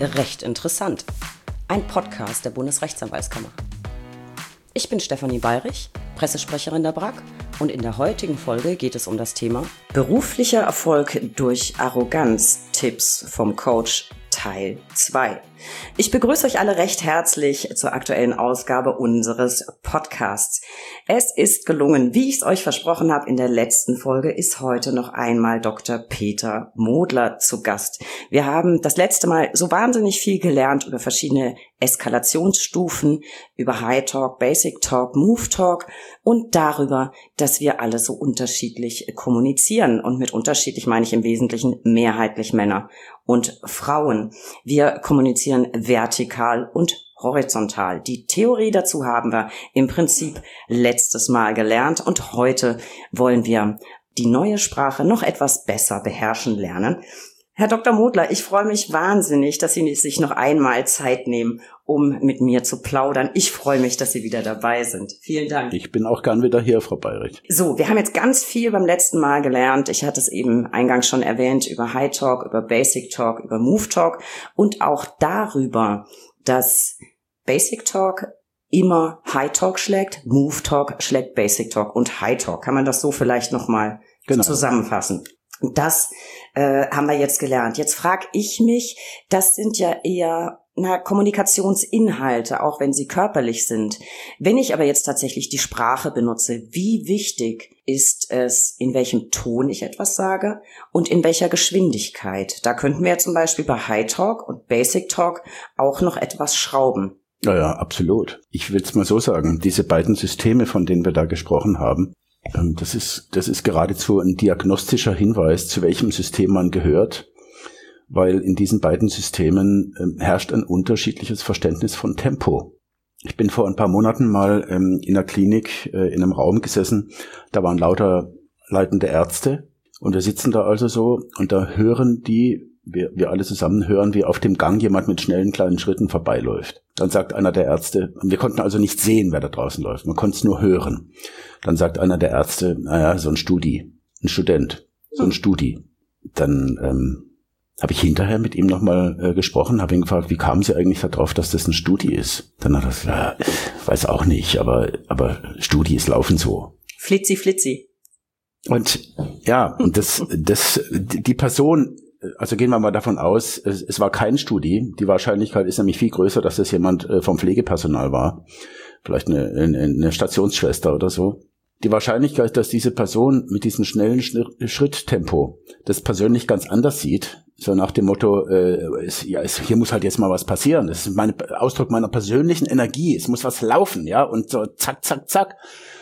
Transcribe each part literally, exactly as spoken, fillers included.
Recht interessant. Ein Podcast der Bundesrechtsanwaltskammer. Ich bin Stefanie Bayrich, Pressesprecherin der B R A K, und in der heutigen Folge geht es um das Thema beruflicher Erfolg durch Arroganz, Tipps vom Coach Teil zwei. Ich begrüße euch alle recht herzlich zur aktuellen Ausgabe unseres Podcasts. Es ist gelungen, wie ich es euch versprochen habe in der letzten Folge, ist heute noch einmal Doktor Peter Modler zu Gast. Wir haben das letzte Mal so wahnsinnig viel gelernt über verschiedene Eskalationsstufen, über High Talk, Basic Talk, Move Talk und darüber, dass wir alle so unterschiedlich kommunizieren. Und mit unterschiedlich meine ich im Wesentlichen mehrheitlich Männer und Frauen. Wir kommunizieren vertikal und horizontal. Die Theorie dazu haben wir im Prinzip letztes Mal gelernt und heute wollen wir die neue Sprache noch etwas besser beherrschen lernen. Herr Doktor Modler, ich freue mich wahnsinnig, dass Sie sich noch einmal Zeit nehmen, um mit mir zu plaudern. Ich freue mich, dass Sie wieder dabei sind. Vielen Dank. Ich bin auch gern wieder hier, Frau Bayrich. So, wir haben jetzt ganz viel beim letzten Mal gelernt. Ich hatte es eben eingangs schon erwähnt über High Talk, über Basic Talk, über Move Talk und auch darüber, dass Basic Talk immer High Talk schlägt, Move Talk schlägt Basic Talk und High Talk. Kann man das so vielleicht nochmal genau zusammenfassen? Und das äh, haben wir jetzt gelernt. Jetzt frage ich mich, das sind ja eher na, Kommunikationsinhalte, auch wenn sie körperlich sind. Wenn ich aber jetzt tatsächlich die Sprache benutze, wie wichtig ist es, in welchem Ton ich etwas sage und in welcher Geschwindigkeit? Da könnten wir ja zum Beispiel bei High Talk und Basic Talk auch noch etwas schrauben. Ja, ja, absolut. Ich will es mal so sagen, diese beiden Systeme, von denen wir da gesprochen haben, Das ist, das ist geradezu ein diagnostischer Hinweis, zu welchem System man gehört, weil in diesen beiden Systemen äh, herrscht ein unterschiedliches Verständnis von Tempo. Ich bin vor ein paar Monaten mal ähm, in einer Klinik äh, in einem Raum gesessen, da waren lauter leitende Ärzte und wir sitzen da also so und da hören die, wir, wir alle zusammen hören, wie auf dem Gang jemand mit schnellen kleinen Schritten vorbeiläuft. Dann sagt einer der Ärzte, wir konnten also nicht sehen, wer da draußen läuft, man konnte es nur hören. Dann sagt einer der Ärzte, naja, so ein Studi, ein Student, so ein Studi. Dann ähm, habe ich hinterher mit ihm nochmal äh, gesprochen, habe ihn gefragt, wie kamen Sie eigentlich darauf, dass das ein Studi ist? Dann hat er gesagt, ja, ich weiß auch nicht, aber aber Studis laufen so. Flitzi, flitzi. Und ja, und das, das, die Person, also gehen wir mal davon aus, es, es war kein Studi. Die Wahrscheinlichkeit ist nämlich viel größer, dass das jemand vom Pflegepersonal war. Vielleicht eine, eine, eine Stationsschwester oder so. Die Wahrscheinlichkeit, dass diese Person mit diesem schnellen Schritttempo das persönlich ganz anders sieht, so nach dem Motto, äh, es, ja, es, hier muss halt jetzt mal was passieren. Das ist mein Ausdruck meiner persönlichen Energie. Es muss was laufen, ja, und so zack, zack, zack.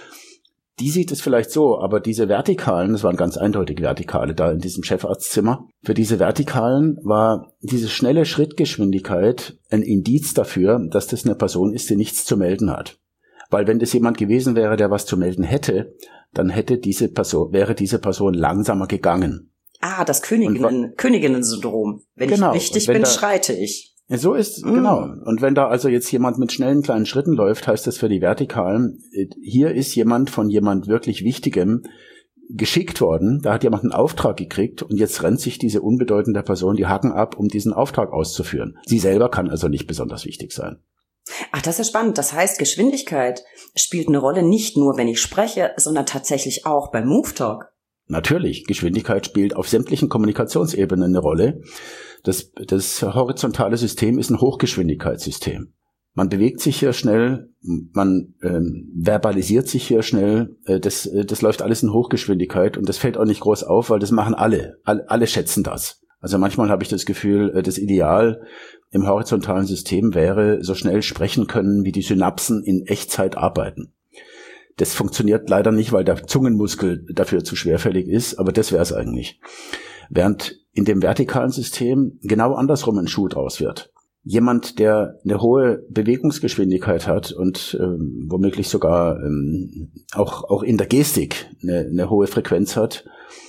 Die sieht es vielleicht so, aber diese Vertikalen, das waren ganz eindeutig Vertikale da in diesem Chefarztzimmer, für diese Vertikalen war diese schnelle Schrittgeschwindigkeit ein Indiz dafür, dass das eine Person ist, die nichts zu melden hat. Weil wenn das jemand gewesen wäre, der was zu melden hätte, dann hätte diese Person, wäre diese Person langsamer gegangen. Ah, das Königinnen, Königinnen-Syndrom. Wenn genau, ich wichtig bin, da, schreite ich. So ist, mm. genau. Und wenn da also jetzt jemand mit schnellen kleinen Schritten läuft, heißt das für die Vertikalen, hier ist jemand von jemand wirklich Wichtigem geschickt worden, da hat jemand einen Auftrag gekriegt und jetzt rennt sich diese unbedeutende Person die Hacken ab, um diesen Auftrag auszuführen. Sie selber kann also nicht besonders wichtig sein. Ach, das ist spannend. Das heißt, Geschwindigkeit spielt eine Rolle nicht nur, wenn ich spreche, sondern tatsächlich auch beim Move Talk. Natürlich, Geschwindigkeit spielt auf sämtlichen Kommunikationsebenen eine Rolle. Das, das horizontale System ist ein Hochgeschwindigkeitssystem. Man bewegt sich hier schnell, man ähm, verbalisiert sich hier schnell, äh, das, äh, das läuft alles in Hochgeschwindigkeit und das fällt auch nicht groß auf, weil das machen alle. Alle, alle schätzen das. Also manchmal habe ich das Gefühl, äh, das Ideal im horizontalen System wäre, so schnell sprechen können, wie die Synapsen in Echtzeit arbeiten. Das funktioniert leider nicht, weil der Zungenmuskel dafür zu schwerfällig ist, aber das wäre es eigentlich. Während in dem vertikalen System genau andersrum ein Schuh draus wird. Jemand, der eine hohe Bewegungsgeschwindigkeit hat und ähm, womöglich sogar ähm, auch auch in der Gestik eine, eine hohe Frequenz hat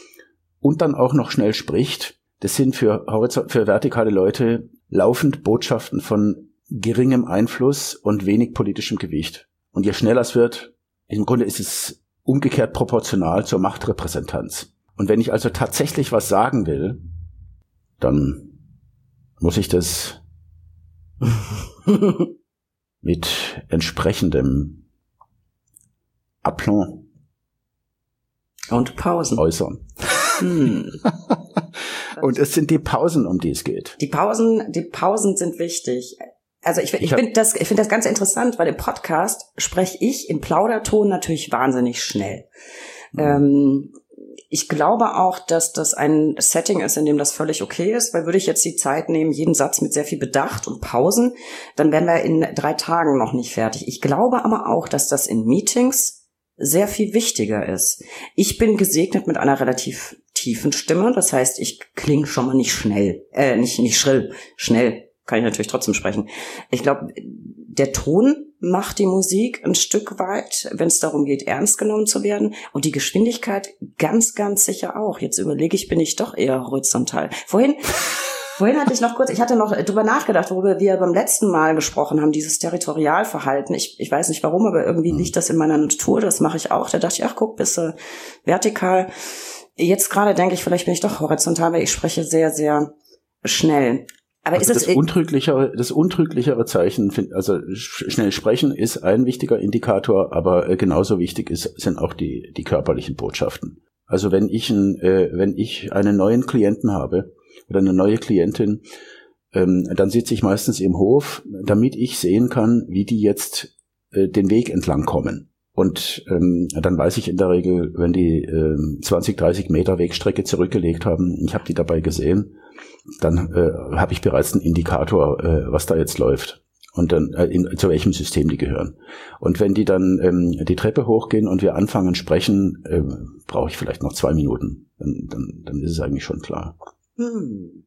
und dann auch noch schnell spricht, das sind für, für vertikale Leute laufend Botschaften von geringem Einfluss und wenig politischem Gewicht. Und je schneller es wird, im Grunde ist es umgekehrt proportional zur Machtrepräsentanz. Und wenn ich also tatsächlich was sagen will, dann muss ich das Mit entsprechendem Aplomb. Und Pausen. Äußern. Hm. Und es sind die Pausen, um die es geht. Die Pausen, die Pausen sind wichtig. Also ich, ich, ich finde das, ich finde das ganz interessant, weil im Podcast spreche ich im Plauderton natürlich wahnsinnig schnell. Mhm. Ähm, ich glaube auch, dass das ein Setting ist, in dem das völlig okay ist, weil würde ich jetzt die Zeit nehmen, jeden Satz mit sehr viel Bedacht und Pausen, dann wären wir in drei Tagen noch nicht fertig. Ich glaube aber auch, dass das in Meetings sehr viel wichtiger ist. Ich bin gesegnet mit einer relativ tiefen Stimme, das heißt, ich klinge schon mal nicht schnell, äh, nicht, nicht schrill, schnell kann ich natürlich trotzdem sprechen. Ich glaube, der Ton macht die Musik ein Stück weit, wenn es darum geht, ernst genommen zu werden. Und die Geschwindigkeit ganz, ganz sicher auch. Jetzt überlege ich, bin ich doch eher horizontal. Vorhin, vorhin hatte ich noch kurz, ich hatte noch drüber nachgedacht, worüber wir beim letzten Mal gesprochen haben, dieses Territorialverhalten. Ich, ich weiß nicht warum, aber irgendwie liegt das in meiner Natur, das mache ich auch. Da dachte ich, ach guck, bist du vertikal. Jetzt gerade denke ich, vielleicht bin ich doch horizontal, weil ich spreche sehr, sehr schnell. Aber also ist es das untrüglichere, das untrüglichere Zeichen, also schnell sprechen ist ein wichtiger Indikator, aber genauso wichtig ist, sind auch die, die körperlichen Botschaften. Also wenn ich ein, äh, wenn ich einen neuen Klienten habe oder eine neue Klientin, ähm, dann sitze ich meistens im Hof, damit ich sehen kann, wie die jetzt äh, den Weg entlang kommen. Und ähm, dann weiß ich in der Regel, wenn die äh, zwanzig, dreißig Meter Wegstrecke zurückgelegt haben, ich habe die dabei gesehen, dann äh, habe ich bereits einen Indikator, äh, was da jetzt läuft und dann äh, in, zu welchem System die gehören. Und wenn die dann ähm, die Treppe hochgehen und wir anfangen sprechen, äh, brauche ich vielleicht noch zwei Minuten. Dann, dann, dann ist es eigentlich schon klar. Hm.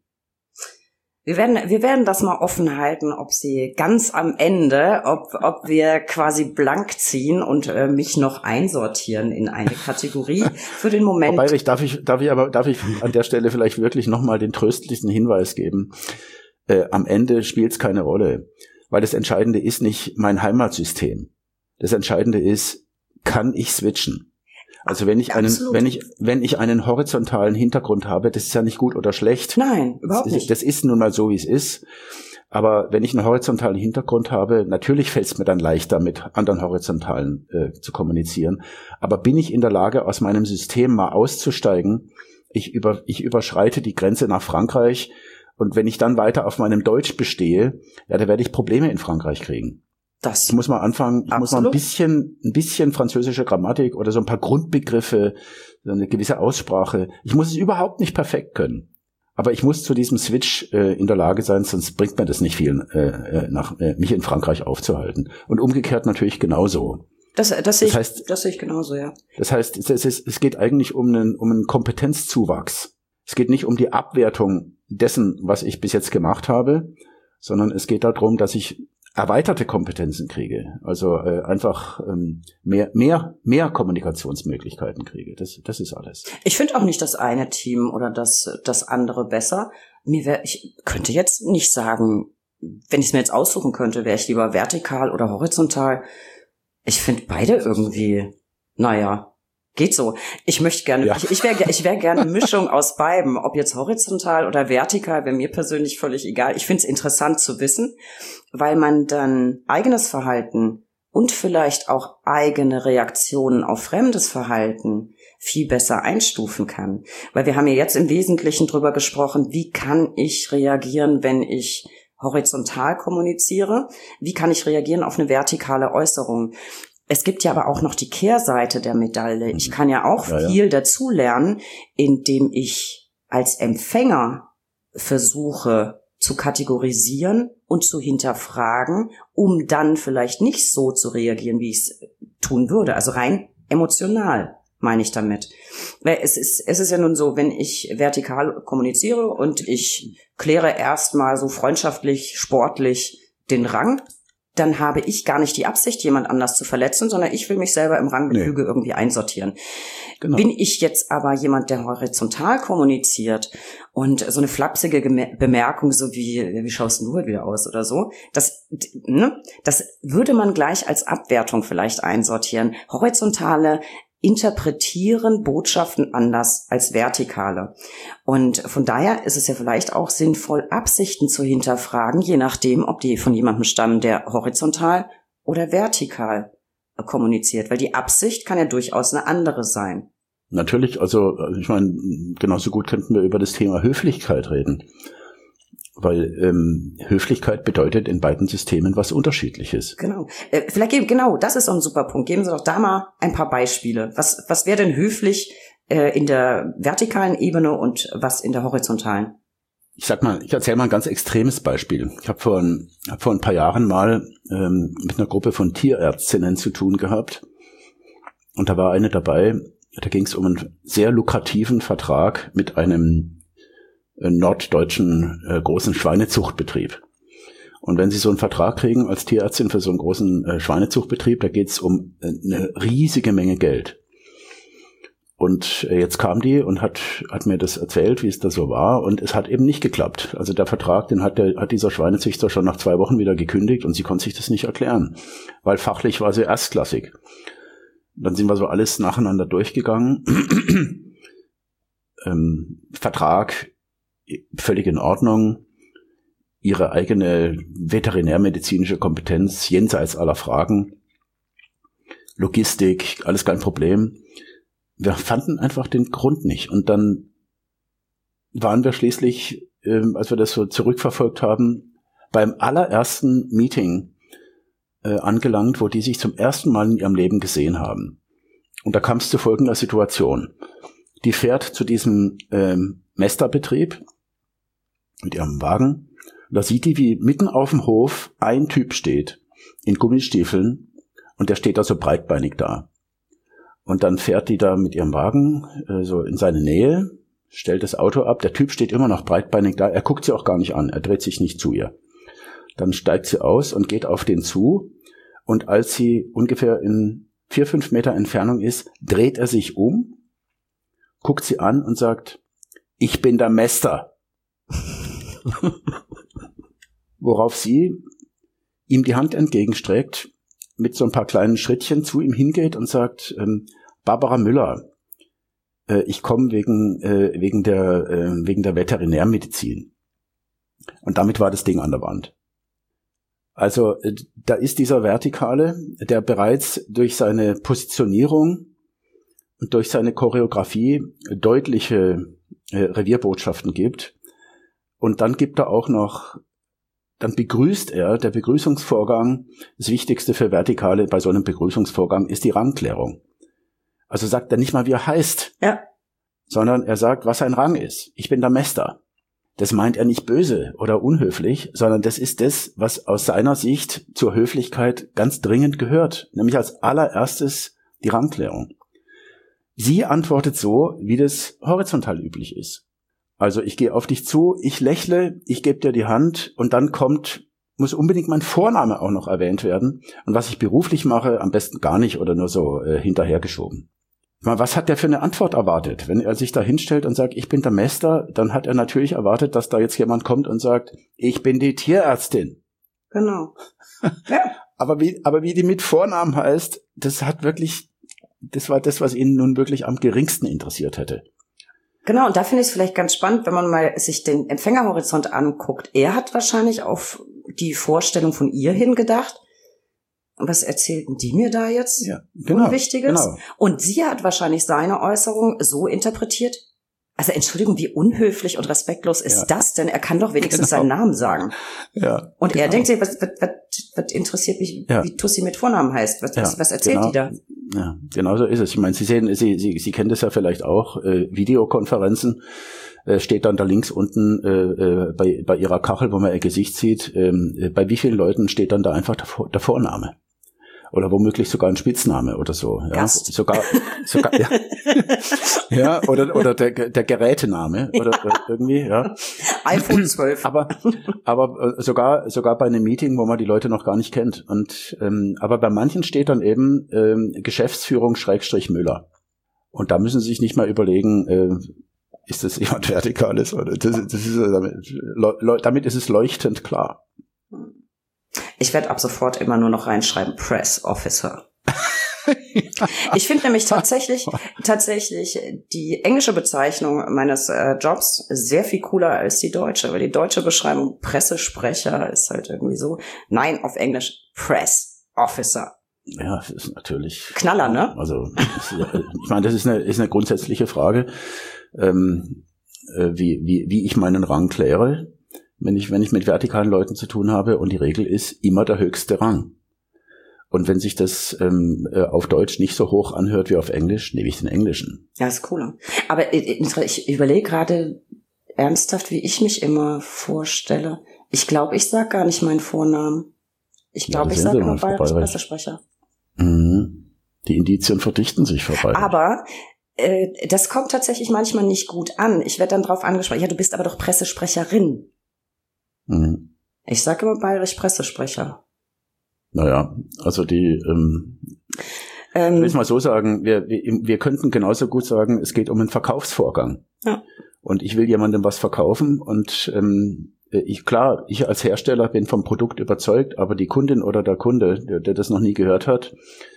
Wir werden, wir werden das mal offen halten, ob sie ganz am Ende, ob, ob wir quasi blank ziehen und äh, mich noch einsortieren in eine Kategorie für den Moment. Wobei, ich, darf ich, darf ich aber, darf ich an der Stelle vielleicht wirklich nochmal den tröstlichen Hinweis geben. Äh, am Ende spielt es keine Rolle, weil das Entscheidende ist nicht mein Heimatsystem. Das Entscheidende ist, kann ich switchen? Also wenn ich einen, Absolut. wenn ich, wenn ich einen horizontalen Hintergrund habe, das ist ja nicht gut oder schlecht. Nein, überhaupt das, nicht. Das ist nun mal so, wie es ist. Aber wenn ich einen horizontalen Hintergrund habe, natürlich fällt es mir dann leichter, mit anderen Horizontalen äh, zu kommunizieren. Aber bin ich in der Lage, aus meinem System mal auszusteigen? Ich über, ich überschreite die Grenze nach Frankreich und wenn ich dann weiter auf meinem Deutsch bestehe, ja, da werde ich Probleme in Frankreich kriegen. Das ich muss mal anfangen, ich Absolut. muss mal ein bisschen, ein bisschen französische Grammatik oder so ein paar Grundbegriffe, so eine gewisse Aussprache. Ich muss es überhaupt nicht perfekt können. Aber ich muss zu diesem Switch äh, in der Lage sein, sonst bringt mir das nicht viel, äh, nach, äh, mich in Frankreich aufzuhalten. Und umgekehrt natürlich genauso. Das, das, sehe, das, heißt, ich, das sehe ich genauso, ja. Das heißt, es, ist, es geht eigentlich um einen, um einen Kompetenzzuwachs. Es geht nicht um die Abwertung dessen, was ich bis jetzt gemacht habe, sondern es geht darum, dass ich erweiterte Kompetenzen kriege, also äh, einfach ähm, mehr mehr mehr Kommunikationsmöglichkeiten kriege. Das das ist alles. Ich finde auch nicht das eine Team oder das das andere besser. Mir wär, ich könnte jetzt nicht sagen, wenn ich es mir jetzt aussuchen könnte, wäre ich lieber vertikal oder horizontal. Ich finde beide irgendwie, naja, geht so. Ich möchte gerne, ja. ich, ich wäre ich wär gerne eine Mischung aus beiden, ob jetzt horizontal oder vertikal, wäre mir persönlich völlig egal. Ich finde es interessant zu wissen, weil man dann eigenes Verhalten und vielleicht auch eigene Reaktionen auf fremdes Verhalten viel besser einstufen kann. Weil wir haben ja jetzt im Wesentlichen drüber gesprochen, wie kann ich reagieren, wenn ich horizontal kommuniziere? Wie kann ich reagieren auf eine vertikale Äußerung? Es gibt ja aber auch noch die Kehrseite der Medaille. Ich kann ja auch ja, viel ja. dazulernen, indem ich als Empfänger versuche zu kategorisieren und zu hinterfragen, um dann vielleicht nicht so zu reagieren, wie ich es tun würde. Also rein emotional meine ich damit. Weil es ist, es ist ja nun so, wenn ich vertikal kommuniziere und ich kläre erstmal so freundschaftlich, sportlich den Rang, dann habe ich gar nicht die Absicht, jemand anders zu verletzen, sondern ich will mich selber im Ranggefüge nee. irgendwie einsortieren. Genau. Bin ich jetzt aber jemand, der horizontal kommuniziert und so eine flapsige Gem- Bemerkung, so wie, wie schaust du heute wieder aus oder so, das, ne, das würde man gleich als Abwertung vielleicht einsortieren. Horizontale interpretieren Botschaften anders als Vertikale. Und von daher ist es ja vielleicht auch sinnvoll, Absichten zu hinterfragen, je nachdem, ob die von jemandem stammen, der horizontal oder vertikal kommuniziert. Weil die Absicht kann ja durchaus eine andere sein. Natürlich, also ich meine, genauso gut könnten wir über das Thema Höflichkeit reden. Weil ähm, Höflichkeit bedeutet in beiden Systemen was Unterschiedliches. Genau. Äh, vielleicht geben, genau, das ist so ein super Punkt. Geben Sie doch da mal ein paar Beispiele. Was, was wäre denn höflich äh, in der vertikalen Ebene und was in der horizontalen? Ich sag mal, ich erzähle mal ein ganz extremes Beispiel. Ich habe vor, ein, hab vor ein paar Jahren mal ähm, mit einer Gruppe von Tierärztinnen zu tun gehabt. Und da war eine dabei, da ging es um einen sehr lukrativen Vertrag mit einem norddeutschen äh, großen Schweinezuchtbetrieb. Und wenn Sie so einen Vertrag kriegen als Tierärztin für so einen großen äh, Schweinezuchtbetrieb, da geht es um äh, eine riesige Menge Geld. Und äh, jetzt kam die und hat hat mir das erzählt, wie es da so war, und es hat eben nicht geklappt. Also der Vertrag, den hat der hat dieser Schweinezüchter schon nach zwei Wochen wieder gekündigt und sie konnte sich das nicht erklären, weil fachlich war sie erstklassig. Dann sind wir so alles nacheinander durchgegangen. ähm, Vertrag völlig in Ordnung, ihre eigene veterinärmedizinische Kompetenz jenseits aller Fragen, Logistik, alles kein Problem. Wir fanden einfach den Grund nicht. Und dann waren wir schließlich, äh, als wir das so zurückverfolgt haben, beim allerersten Meeting äh, angelangt, wo die sich zum ersten Mal in ihrem Leben gesehen haben. Und da kam es zu folgender Situation. Die fährt zu diesem ähm, Mesterbetrieb mit ihrem Wagen. Da sieht die, wie mitten auf dem Hof ein Typ steht, in Gummistiefeln, und der steht da so breitbeinig da. Und dann fährt die da mit ihrem Wagen äh, so in seine Nähe, stellt das Auto ab, der Typ steht immer noch breitbeinig da, er guckt sie auch gar nicht an, er dreht sich nicht zu ihr. Dann steigt sie aus und geht auf den zu, und als sie ungefähr in vier, fünf Meter Entfernung ist, dreht er sich um, guckt sie an und sagt, ich bin der Mester. Worauf sie ihm die Hand entgegenstreckt, mit so ein paar kleinen Schrittchen zu ihm hingeht und sagt, ähm, Barbara Müller, äh, ich komme wegen äh, wegen der äh, wegen der Veterinärmedizin. Und damit war das Ding an der Wand. Also äh, da ist dieser Vertikale, der bereits durch seine Positionierung und durch seine Choreografie deutliche äh, Revierbotschaften gibt. Und dann gibt er auch noch, dann begrüßt er, der Begrüßungsvorgang, das Wichtigste für Vertikale bei so einem Begrüßungsvorgang ist die Rangklärung. Also sagt er nicht mal, wie er heißt, ja, sondern er sagt, was sein Rang ist. Ich bin der Mester. Das meint er nicht böse oder unhöflich, sondern das ist das, was aus seiner Sicht zur Höflichkeit ganz dringend gehört, nämlich als allererstes die Rangklärung. Sie antwortet so, wie das horizontal üblich ist. Also ich gehe auf dich zu, ich lächle, ich gebe dir die Hand, und dann kommt, muss unbedingt mein Vorname auch noch erwähnt werden. Und was ich beruflich mache, am besten gar nicht oder nur so äh, hinterhergeschoben. Mal, was hat der für eine Antwort erwartet? Wenn er sich da hinstellt und sagt, ich bin der Mester, dann hat er natürlich erwartet, dass da jetzt jemand kommt und sagt, ich bin die Tierärztin. Genau. Ja. aber wie, aber wie die mit Vornamen heißt, das hat wirklich, das war das, was ihn nun wirklich am geringsten interessiert hätte. Genau, und da finde ich es vielleicht ganz spannend, wenn man mal sich den Empfängerhorizont anguckt. Er hat wahrscheinlich auf die Vorstellung von ihr hingedacht. Was erzählten die mir da jetzt? Ja, genau, Unwichtiges. Genau. Und sie hat wahrscheinlich seine Äußerung so interpretiert. Also Entschuldigung, wie unhöflich und respektlos ist ja. das denn? Er kann doch wenigstens genau. seinen Namen sagen. Ja. Und genau. er denkt sich, was, was, was, was interessiert mich, ja. wie Tussi mit Vornamen heißt? Was, ja, was, was erzählt genau. die da? Ja, genau so ist es. Ich meine, Sie sehen, Sie, Sie, Sie kennen das ja vielleicht auch, äh, Videokonferenzen, äh, steht dann da links unten äh, äh, bei, bei Ihrer Kachel, wo man Ihr Gesicht sieht, äh, bei wie vielen Leuten steht dann da einfach der, der Vorname? Oder womöglich sogar ein Spitzname oder so. Ja, Gast. sogar, sogar, ja, ja oder oder der der Gerätename oder ja. irgendwie, ja. iPhone zwölf. Aber aber sogar sogar bei einem Meeting, wo man die Leute noch gar nicht kennt. Und ähm, aber bei manchen steht dann eben ähm, Geschäftsführung Schrägstrich Müller. Und da müssen Sie sich nicht mal überlegen, äh, ist das jemand Vertikales oder das, das ist damit, damit ist es leuchtend klar. Ich werde ab sofort immer nur noch reinschreiben, Press Officer. Ich finde nämlich tatsächlich, tatsächlich die englische Bezeichnung meines äh, Jobs sehr viel cooler als die deutsche, weil die deutsche Beschreibung Pressesprecher ist halt irgendwie so, nein, auf Englisch Press Officer. Ja, das ist natürlich Knaller, ne? Also ich meine, das ist eine ist eine grundsätzliche Frage, ähm, wie wie wie ich meinen Rang kläre, wenn ich wenn ich mit vertikalen Leuten zu tun habe, und die Regel ist immer der höchste Rang. Und wenn sich das ähm, auf Deutsch nicht so hoch anhört wie auf Englisch, nehme ich den Englischen. Ja, ist cooler. Aber ich überlege gerade ernsthaft, wie ich mich immer vorstelle. Ich glaube, ich sage gar nicht meinen Vornamen. Ich glaube, ja, ich sage immer bayerisch Pressesprecher. Mhm. Die Indizien verdichten sich vorbei. Aber äh, das kommt tatsächlich manchmal nicht gut an. Ich werde dann drauf angesprochen, ja, du bist aber doch Pressesprecherin. Mhm. Ich sage immer bayerisch Pressesprecher. Naja, also die, ähm, ähm, ich will es mal so sagen, wir, wir, wir könnten genauso gut sagen, es geht um einen Verkaufsvorgang. Ja. Und ich will jemandem was verkaufen und ähm, ich, klar, ich als Hersteller bin vom Produkt überzeugt, aber die Kundin oder der Kunde, der, der das noch nie gehört hat,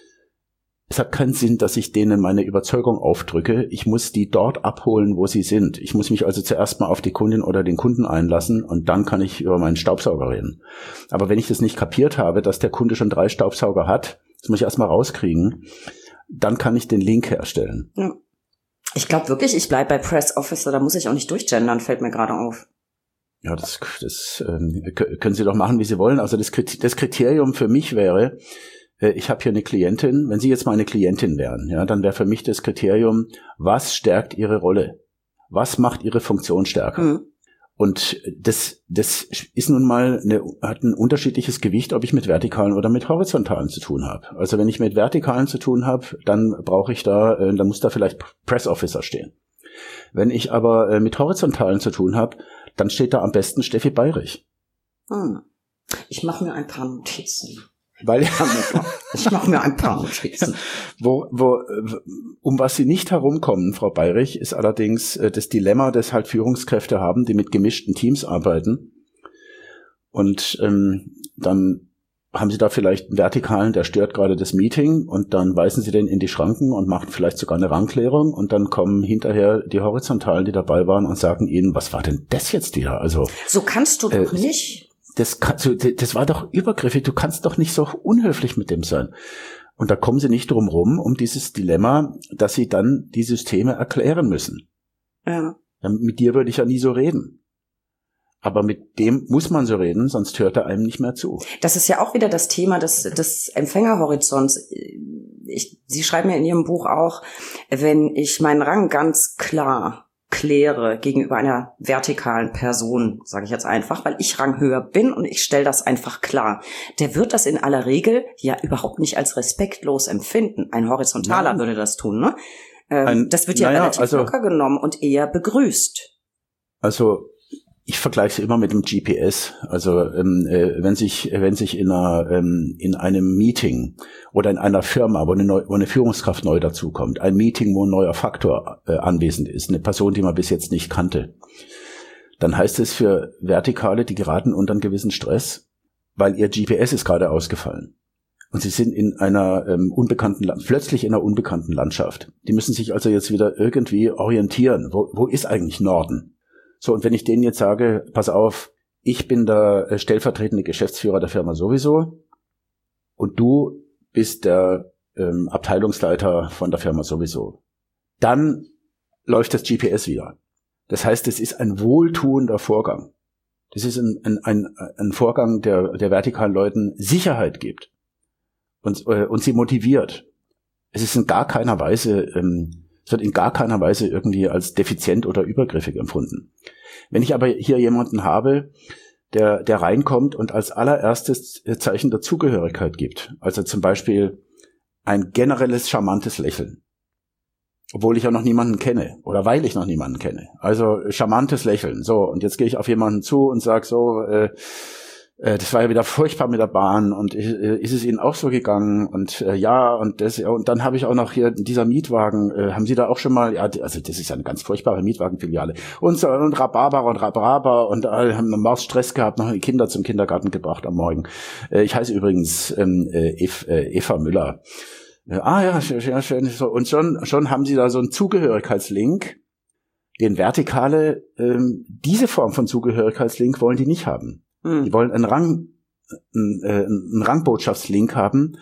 es hat keinen Sinn, dass ich denen meine Überzeugung aufdrücke. Ich muss die dort abholen, wo sie sind. Ich muss mich also zuerst mal auf die Kundin oder den Kunden einlassen und dann kann ich über meinen Staubsauger reden. Aber wenn ich das nicht kapiert habe, dass der Kunde schon drei Staubsauger hat, das muss ich erst mal rauskriegen, dann kann ich den Link herstellen. Ja. Ich glaube wirklich, ich bleibe bei Press Officer, da muss ich auch nicht durchgendern, fällt mir gerade auf. Ja, das, das ähm, können Sie doch machen, wie Sie wollen. Also das, das Kriterium für mich wäre, äh, ich habe hier eine Klientin, wenn Sie jetzt meine Klientin wären, ja, dann wäre für mich das Kriterium, was stärkt Ihre Rolle? Was macht Ihre Funktion stärker? Mhm. Und das, das ist nun mal eine, hat ein unterschiedliches Gewicht, ob ich mit Vertikalen oder mit Horizontalen zu tun habe. Also wenn ich mit Vertikalen zu tun habe, dann brauche ich da, äh, dann muss da vielleicht Press Officer stehen. Wenn ich aber äh, mit Horizontalen zu tun habe, dann steht da am besten Steffi Bayrich. Hm. Ich mache mir ein paar Notizen. Weil ich mache mir ein paar Notizen. Wo, wo, um was Sie nicht herumkommen, Frau Bayrich, ist allerdings äh, das Dilemma, das halt Führungskräfte haben, die mit gemischten Teams arbeiten. Und ähm, dann haben Sie da vielleicht einen Vertikalen, der stört gerade das Meeting, und dann weisen Sie den in die Schranken und machen vielleicht sogar eine Rangklärung, und dann kommen hinterher die Horizontalen, die dabei waren, und sagen Ihnen, was war denn das jetzt wieder? Also so kannst du doch äh, nicht. Das, das war doch übergriffig. Du kannst doch nicht so unhöflich mit dem sein. Und da kommen Sie nicht drum rum, um dieses Dilemma, dass Sie dann die Systeme erklären müssen. Ja. Ja, mit dir würde ich ja nie so reden. Aber mit dem muss man so reden, sonst hört er einem nicht mehr zu. Das ist ja auch wieder das Thema des, des Empfängerhorizonts. Ich, Sie schreiben ja in Ihrem Buch auch, wenn ich meinen Rang ganz klar kläre gegenüber einer vertikalen Person, sage ich jetzt einfach, weil ich ranghöher bin und ich stelle das einfach klar. Der wird das in aller Regel ja überhaupt nicht als respektlos empfinden. Ein Horizontaler Nein. würde das tun, ne? Ähm, Ein, das wird ja naja, relativ also, locker genommen und eher begrüßt. Also ich vergleiche es immer mit dem G P S. Also ähm, äh, wenn sich wenn sich in einer ähm, in einem Meeting oder in einer Firma, wo eine, neu, wo eine Führungskraft neu dazukommt, ein Meeting, wo ein neuer Faktor äh, anwesend ist, eine Person, die man bis jetzt nicht kannte, dann heißt es für Vertikale, die geraten unter einen gewissen Stress, weil ihr G P S ist gerade ausgefallen. Und sie sind in einer ähm, unbekannten, plötzlich in einer unbekannten Landschaft. Die müssen sich also jetzt wieder irgendwie orientieren. Wo, wo ist eigentlich Norden? So, und wenn ich denen jetzt sage, pass auf, ich bin der stellvertretende Geschäftsführer der Firma sowieso und du bist der ähm, Abteilungsleiter von der Firma sowieso, dann läuft das G P S wieder. Das heißt, es ist ein wohltuender Vorgang. Das ist ein, ein, ein, ein Vorgang, der, der vertikalen Leuten Sicherheit gibt und, äh, und sie motiviert. Es ist in gar keiner Weise... Ähm, Es wird in gar keiner Weise irgendwie als defizient oder übergriffig empfunden. Wenn ich aber hier jemanden habe, der, der reinkommt und als allererstes Zeichen der Zugehörigkeit gibt, also zum Beispiel ein generelles charmantes Lächeln, obwohl ich ja noch niemanden kenne oder weil ich noch niemanden kenne. Also charmantes Lächeln. So, und jetzt gehe ich auf jemanden zu und sage so, äh, das war ja wieder furchtbar mit der Bahn und äh, ist es Ihnen auch so gegangen und äh, ja und das ja, und dann habe ich auch noch hier dieser Mietwagen, äh, haben Sie da auch schon mal, ja, also das ist ja eine ganz furchtbare Mietwagenfiliale und so und Rhabarber und Rhabarber und äh, haben einen Maus Stress gehabt, noch die Kinder zum Kindergarten gebracht am Morgen. Äh, ich heiße übrigens ähm, äh, Eva Müller. Ah ja, ja, schön. Und schon, schon haben sie da so einen Zugehörigkeitslink. Den Vertikale, ähm, diese Form von Zugehörigkeitslink wollen die nicht haben. Mhm. Die wollen einen Rang, einen, äh, einen Rangbotschaftslink haben.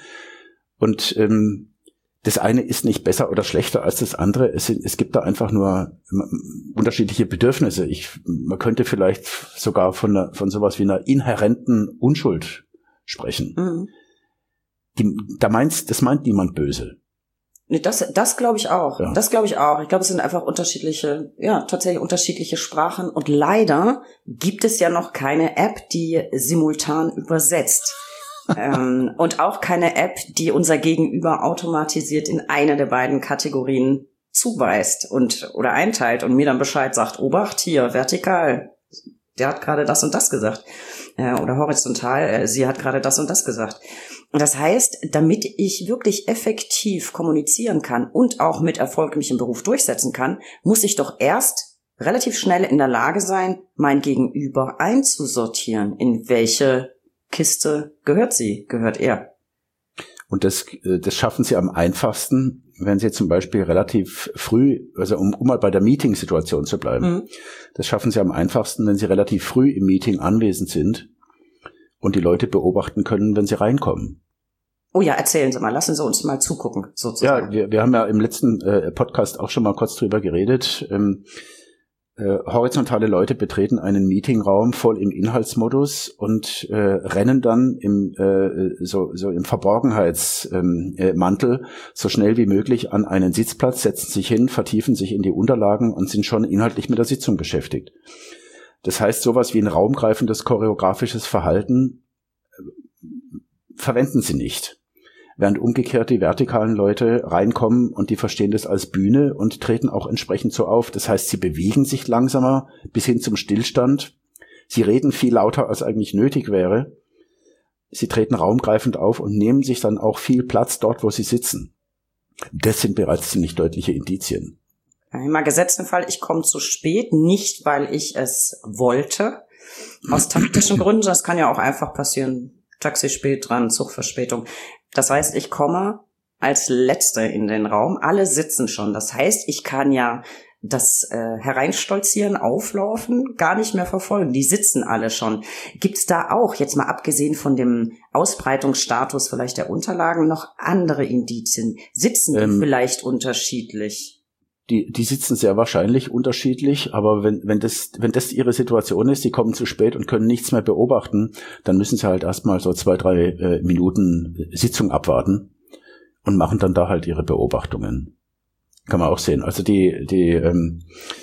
Und ähm, das eine ist nicht besser oder schlechter als das andere. Es, sind, es gibt da einfach nur unterschiedliche Bedürfnisse. Ich, man könnte vielleicht sogar von, einer, von sowas wie einer inhärenten Unschuld sprechen. Mhm. Die, da meint, das meint niemand böse. Nee, das, das glaube ich auch. Ja. Das glaube ich auch. Ich glaube, es sind einfach unterschiedliche, ja, tatsächlich unterschiedliche Sprachen. Und leider gibt es ja noch keine App, die simultan übersetzt. ähm, und auch keine App, die unser Gegenüber automatisiert in eine der beiden Kategorien zuweist und oder einteilt und mir dann Bescheid sagt, Obacht, hier, vertikal, der hat gerade das und das gesagt. Äh, oder horizontal, äh, sie hat gerade das und das gesagt. Und das heißt, damit ich wirklich effektiv kommunizieren kann und auch mit Erfolg mich im Beruf durchsetzen kann, muss ich doch erst relativ schnell in der Lage sein, mein Gegenüber einzusortieren. In welche Kiste gehört sie, gehört er? Und das, das schaffen sie am einfachsten, wenn sie zum Beispiel relativ früh, also um, um mal bei der Meeting-Situation zu bleiben, mhm. das schaffen sie am einfachsten, wenn sie relativ früh im Meeting anwesend sind und die Leute beobachten können, wenn sie reinkommen. Oh ja, erzählen Sie mal, lassen Sie uns mal zugucken, sozusagen. Ja, wir, wir haben ja im letzten äh, Podcast auch schon mal kurz drüber geredet. Ähm, äh, horizontale Leute betreten einen Meetingraum voll im Inhaltsmodus und äh, rennen dann im äh, so, so im Verborgenheitsmantel ähm, äh, so schnell wie möglich an einen Sitzplatz, setzen sich hin, vertiefen sich in die Unterlagen und sind schon inhaltlich mit der Sitzung beschäftigt. Das heißt, sowas wie ein raumgreifendes choreografisches Verhalten äh, verwenden sie nicht. Während umgekehrt die vertikalen Leute reinkommen und die verstehen das als Bühne und treten auch entsprechend so auf. Das heißt, sie bewegen sich langsamer bis hin zum Stillstand. Sie reden viel lauter, als eigentlich nötig wäre. Sie treten raumgreifend auf und nehmen sich dann auch viel Platz dort, wo sie sitzen. Das sind bereits ziemlich deutliche Indizien. Mal gesetzten Fall, ich komme zu spät, nicht weil ich es wollte, aus taktischen Gründen. Das kann ja auch einfach passieren. Taxi spät dran, Zugverspätung. Das heißt, ich komme als Letzte in den Raum. Alle sitzen schon. Das heißt, ich kann ja das äh, Hereinstolzieren, Auflaufen gar nicht mehr verfolgen. Die sitzen alle schon. Gibt's da auch, jetzt mal abgesehen von dem Ausbreitungsstatus vielleicht der Unterlagen, noch andere Indizien? Sitzen die ähm, vielleicht unterschiedlich? Die, die sitzen sehr wahrscheinlich unterschiedlich, aber wenn, wenn das, wenn das ihre Situation ist, die kommen zu spät und können nichts mehr beobachten, dann müssen sie halt erstmal so zwei, drei äh, Minuten Sitzung abwarten und machen dann da halt ihre Beobachtungen. Kann man auch sehen. Also die, die, ähm,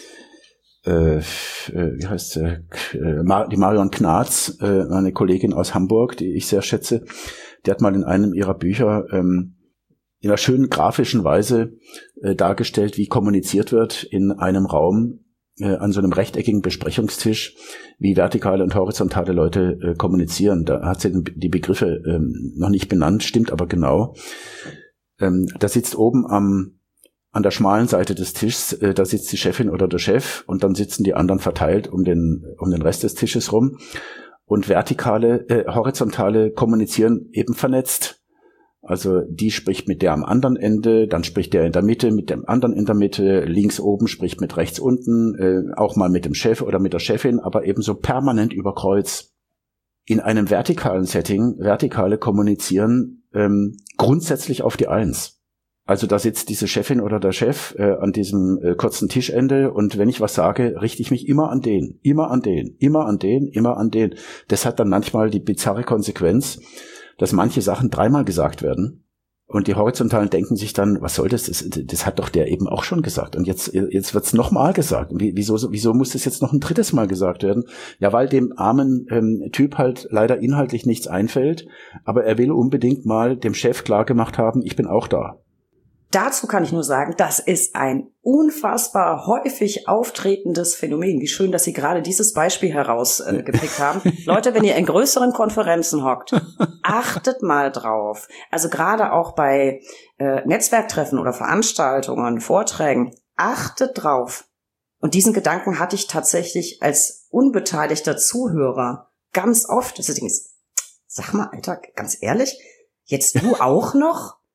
äh, wie heißt sie, äh, die Marion Knarz, äh, eine Kollegin aus Hamburg, die ich sehr schätze, die hat mal in einem ihrer Bücher, ähm, in einer schönen grafischen Weise äh, dargestellt, wie kommuniziert wird in einem Raum äh, an so einem rechteckigen Besprechungstisch, wie vertikale und horizontale Leute äh, kommunizieren. Da hat sie die Begriffe ähm, noch nicht benannt, stimmt aber genau. Ähm, da sitzt oben am an der schmalen Seite des Tisches, äh, da sitzt die Chefin oder der Chef und dann sitzen die anderen verteilt um den um den Rest des Tisches rum. Und vertikale, äh, horizontale kommunizieren eben vernetzt. Also die spricht mit der am anderen Ende, dann spricht der in der Mitte mit dem anderen in der Mitte, links oben spricht mit rechts unten, äh, auch mal mit dem Chef oder mit der Chefin, aber ebenso permanent über Kreuz. In einem vertikalen Setting, vertikale kommunizieren ähm, grundsätzlich auf die Eins. Also da sitzt diese Chefin oder der Chef äh, an diesem äh, kurzen Tischende und wenn ich was sage, richte ich mich immer an den, immer an den, immer an den, immer an den. Das hat dann manchmal die bizarre Konsequenz, dass manche Sachen dreimal gesagt werden und die Horizontalen denken sich dann, was soll das? Das, das hat doch der eben auch schon gesagt und jetzt jetzt wird's nochmal gesagt. Und wieso wieso muss das jetzt noch ein drittes Mal gesagt werden? Ja, weil dem armen ähm, Typ halt leider inhaltlich nichts einfällt, aber er will unbedingt mal dem Chef klargemacht haben, ich bin auch da. Dazu kann ich nur sagen, das ist ein unfassbar häufig auftretendes Phänomen. Wie schön, dass Sie gerade dieses Beispiel herausgepickt äh, haben. Leute, wenn ihr in größeren Konferenzen hockt, achtet mal drauf. Also gerade auch bei äh, Netzwerktreffen oder Veranstaltungen, Vorträgen, achtet drauf. Und diesen Gedanken hatte ich tatsächlich als unbeteiligter Zuhörer ganz oft. Das ist, sag mal, Alter, ganz ehrlich, jetzt du auch noch?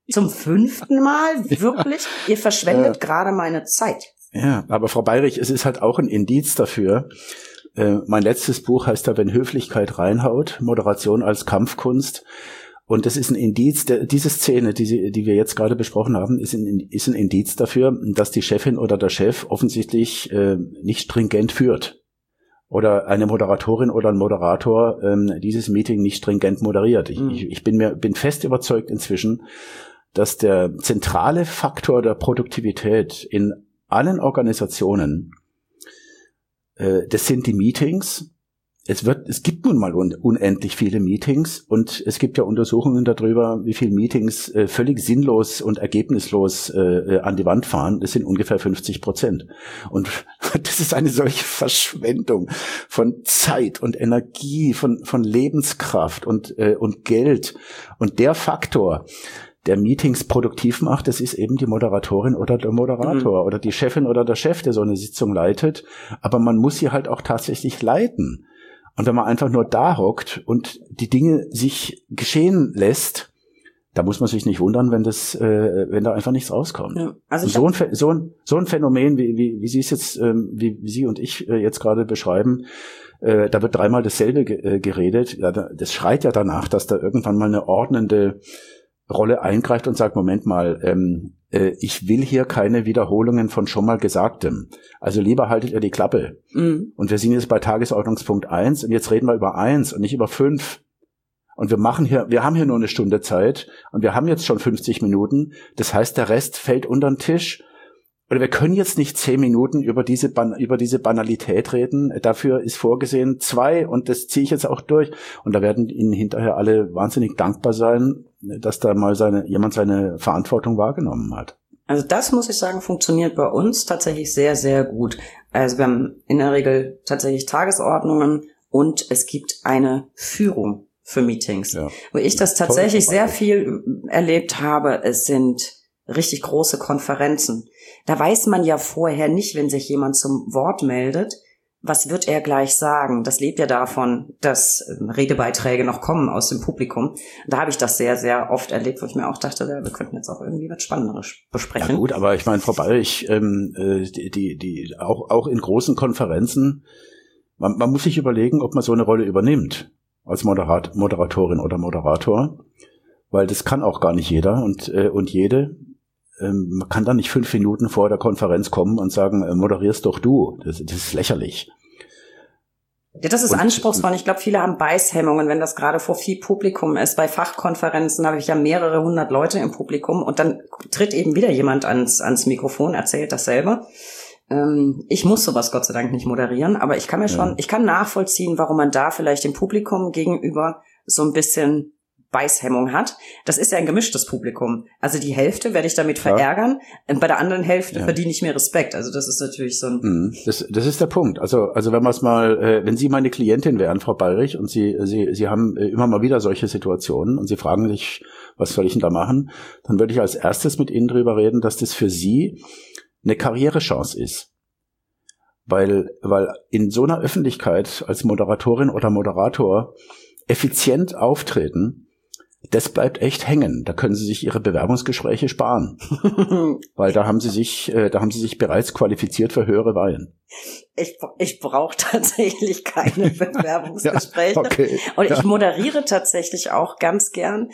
Zum fünften Mal? Wirklich? Ihr verschwendet äh, gerade meine Zeit. Ja, aber Frau Bayrich, es ist halt auch ein Indiz dafür. Äh, mein letztes Buch heißt ja, wenn Höflichkeit reinhaut, Moderation als Kampfkunst. Und das ist ein Indiz, der, diese Szene, die, Sie, die wir jetzt gerade besprochen haben, ist ein, ist ein Indiz dafür, dass die Chefin oder der Chef offensichtlich äh, nicht stringent führt. Oder eine Moderatorin oder ein Moderator ähm, dieses Meeting nicht stringent moderiert. Ich, mhm. ich, ich bin mir bin fest überzeugt inzwischen, dass der zentrale Faktor der Produktivität in allen Organisationen, äh, das sind die Meetings. Es wird, es gibt nun mal un, unendlich viele Meetings und es gibt ja Untersuchungen darüber, wie viele Meetings äh, völlig sinnlos und ergebnislos äh, an die Wand fahren. Das sind ungefähr fünfzig Prozent. Und das ist eine solche Verschwendung von Zeit und Energie, von von Lebenskraft und äh, und Geld. Und der Faktor, der Meetings produktiv macht, das ist eben die Moderatorin oder der Moderator mhm. oder die Chefin oder der Chef, der so eine Sitzung leitet. Aber man muss sie halt auch tatsächlich leiten. Und wenn man einfach nur da hockt und die Dinge sich geschehen lässt, da muss man sich nicht wundern, wenn das, äh, wenn da einfach nichts rauskommt. Ja, also so, ein, so, ein, so ein Phänomen, wie, wie, wie Sie es jetzt, ähm, wie, wie Sie und ich äh, jetzt gerade beschreiben, äh, da wird dreimal dasselbe ge- äh, geredet. Ja, da, das schreit ja danach, dass da irgendwann mal eine ordnende Rolle eingreift und sagt, Moment mal, ähm, äh, ich will hier keine Wiederholungen von schon mal Gesagtem. Also lieber haltet ihr die Klappe. Mhm. Und wir sind jetzt bei Tagesordnungspunkt eins und jetzt reden wir über eins und nicht über fünf. Und wir machen hier, wir haben hier nur eine Stunde Zeit und wir haben jetzt schon fünfzig Minuten. Das heißt, der Rest fällt unter den Tisch. Oder wir können jetzt nicht zehn Minuten über diese Ban- über diese Banalität reden. Dafür ist vorgesehen zwei und das ziehe ich jetzt auch durch. Und da werden Ihnen hinterher alle wahnsinnig dankbar sein, dass da mal seine jemand seine Verantwortung wahrgenommen hat. Also das, muss ich sagen, funktioniert bei uns tatsächlich sehr, sehr gut. Also wir haben in der Regel tatsächlich Tagesordnungen und es gibt eine Führung für Meetings. Ja. Wo ich das tatsächlich sehr viel erlebt habe, es sind richtig große Konferenzen. Da weiß man ja vorher nicht, wenn sich jemand zum Wort meldet, was wird er gleich sagen. Das lebt ja davon, dass Redebeiträge noch kommen aus dem Publikum. Da habe ich das sehr, sehr oft erlebt, wo ich mir auch dachte, ja, wir könnten jetzt auch irgendwie was Spannenderes besprechen. Ja gut, aber ich meine, Frau Bayrich, ähm, die, die, die, auch, auch in großen Konferenzen, man, man muss sich überlegen, ob man so eine Rolle übernimmt als Moderat, Moderatorin oder Moderator, weil das kann auch gar nicht jeder und, äh, und jede. Man kann da nicht fünf Minuten vor der Konferenz kommen und sagen, moderierst doch du. Das, das ist lächerlich. Ja, das ist und, anspruchsvoll. Ich glaube, viele haben Beißhemmungen, wenn das gerade vor viel Publikum ist. Bei Fachkonferenzen habe ich ja mehrere hundert Leute im Publikum und dann tritt eben wieder jemand ans, ans Mikrofon, erzählt dasselbe. Ähm, ich muss sowas Gott sei Dank nicht moderieren, aber ich kann mir schon, ja. ich kann nachvollziehen, warum man da vielleicht dem Publikum gegenüber so ein bisschen Beißhemmung hat. Das ist ja ein gemischtes Publikum. Also die Hälfte werde ich damit verärgern, ja. Bei der anderen Hälfte ja. verdiene ich mir Respekt. Also das ist natürlich so ein... Das, das ist der Punkt. Also, also wenn man es mal, äh, wenn Sie meine Klientin wären, Frau Bayrich, und Sie, Sie, Sie haben immer mal wieder solche Situationen und Sie fragen sich, was soll ich denn da machen, dann würde ich als erstes mit Ihnen drüber reden, dass das für Sie eine Karrierechance ist. Weil, weil in so einer Öffentlichkeit als Moderatorin oder Moderator effizient auftreten, das bleibt echt hängen. Da können Sie sich Ihre Bewerbungsgespräche sparen. Weil da haben Sie sich, äh, da haben Sie sich bereits qualifiziert für höhere Weihen. Ich, ich brauche tatsächlich keine Bewerbungsgespräche. Ja, okay. Und ja. ich moderiere tatsächlich auch ganz gern.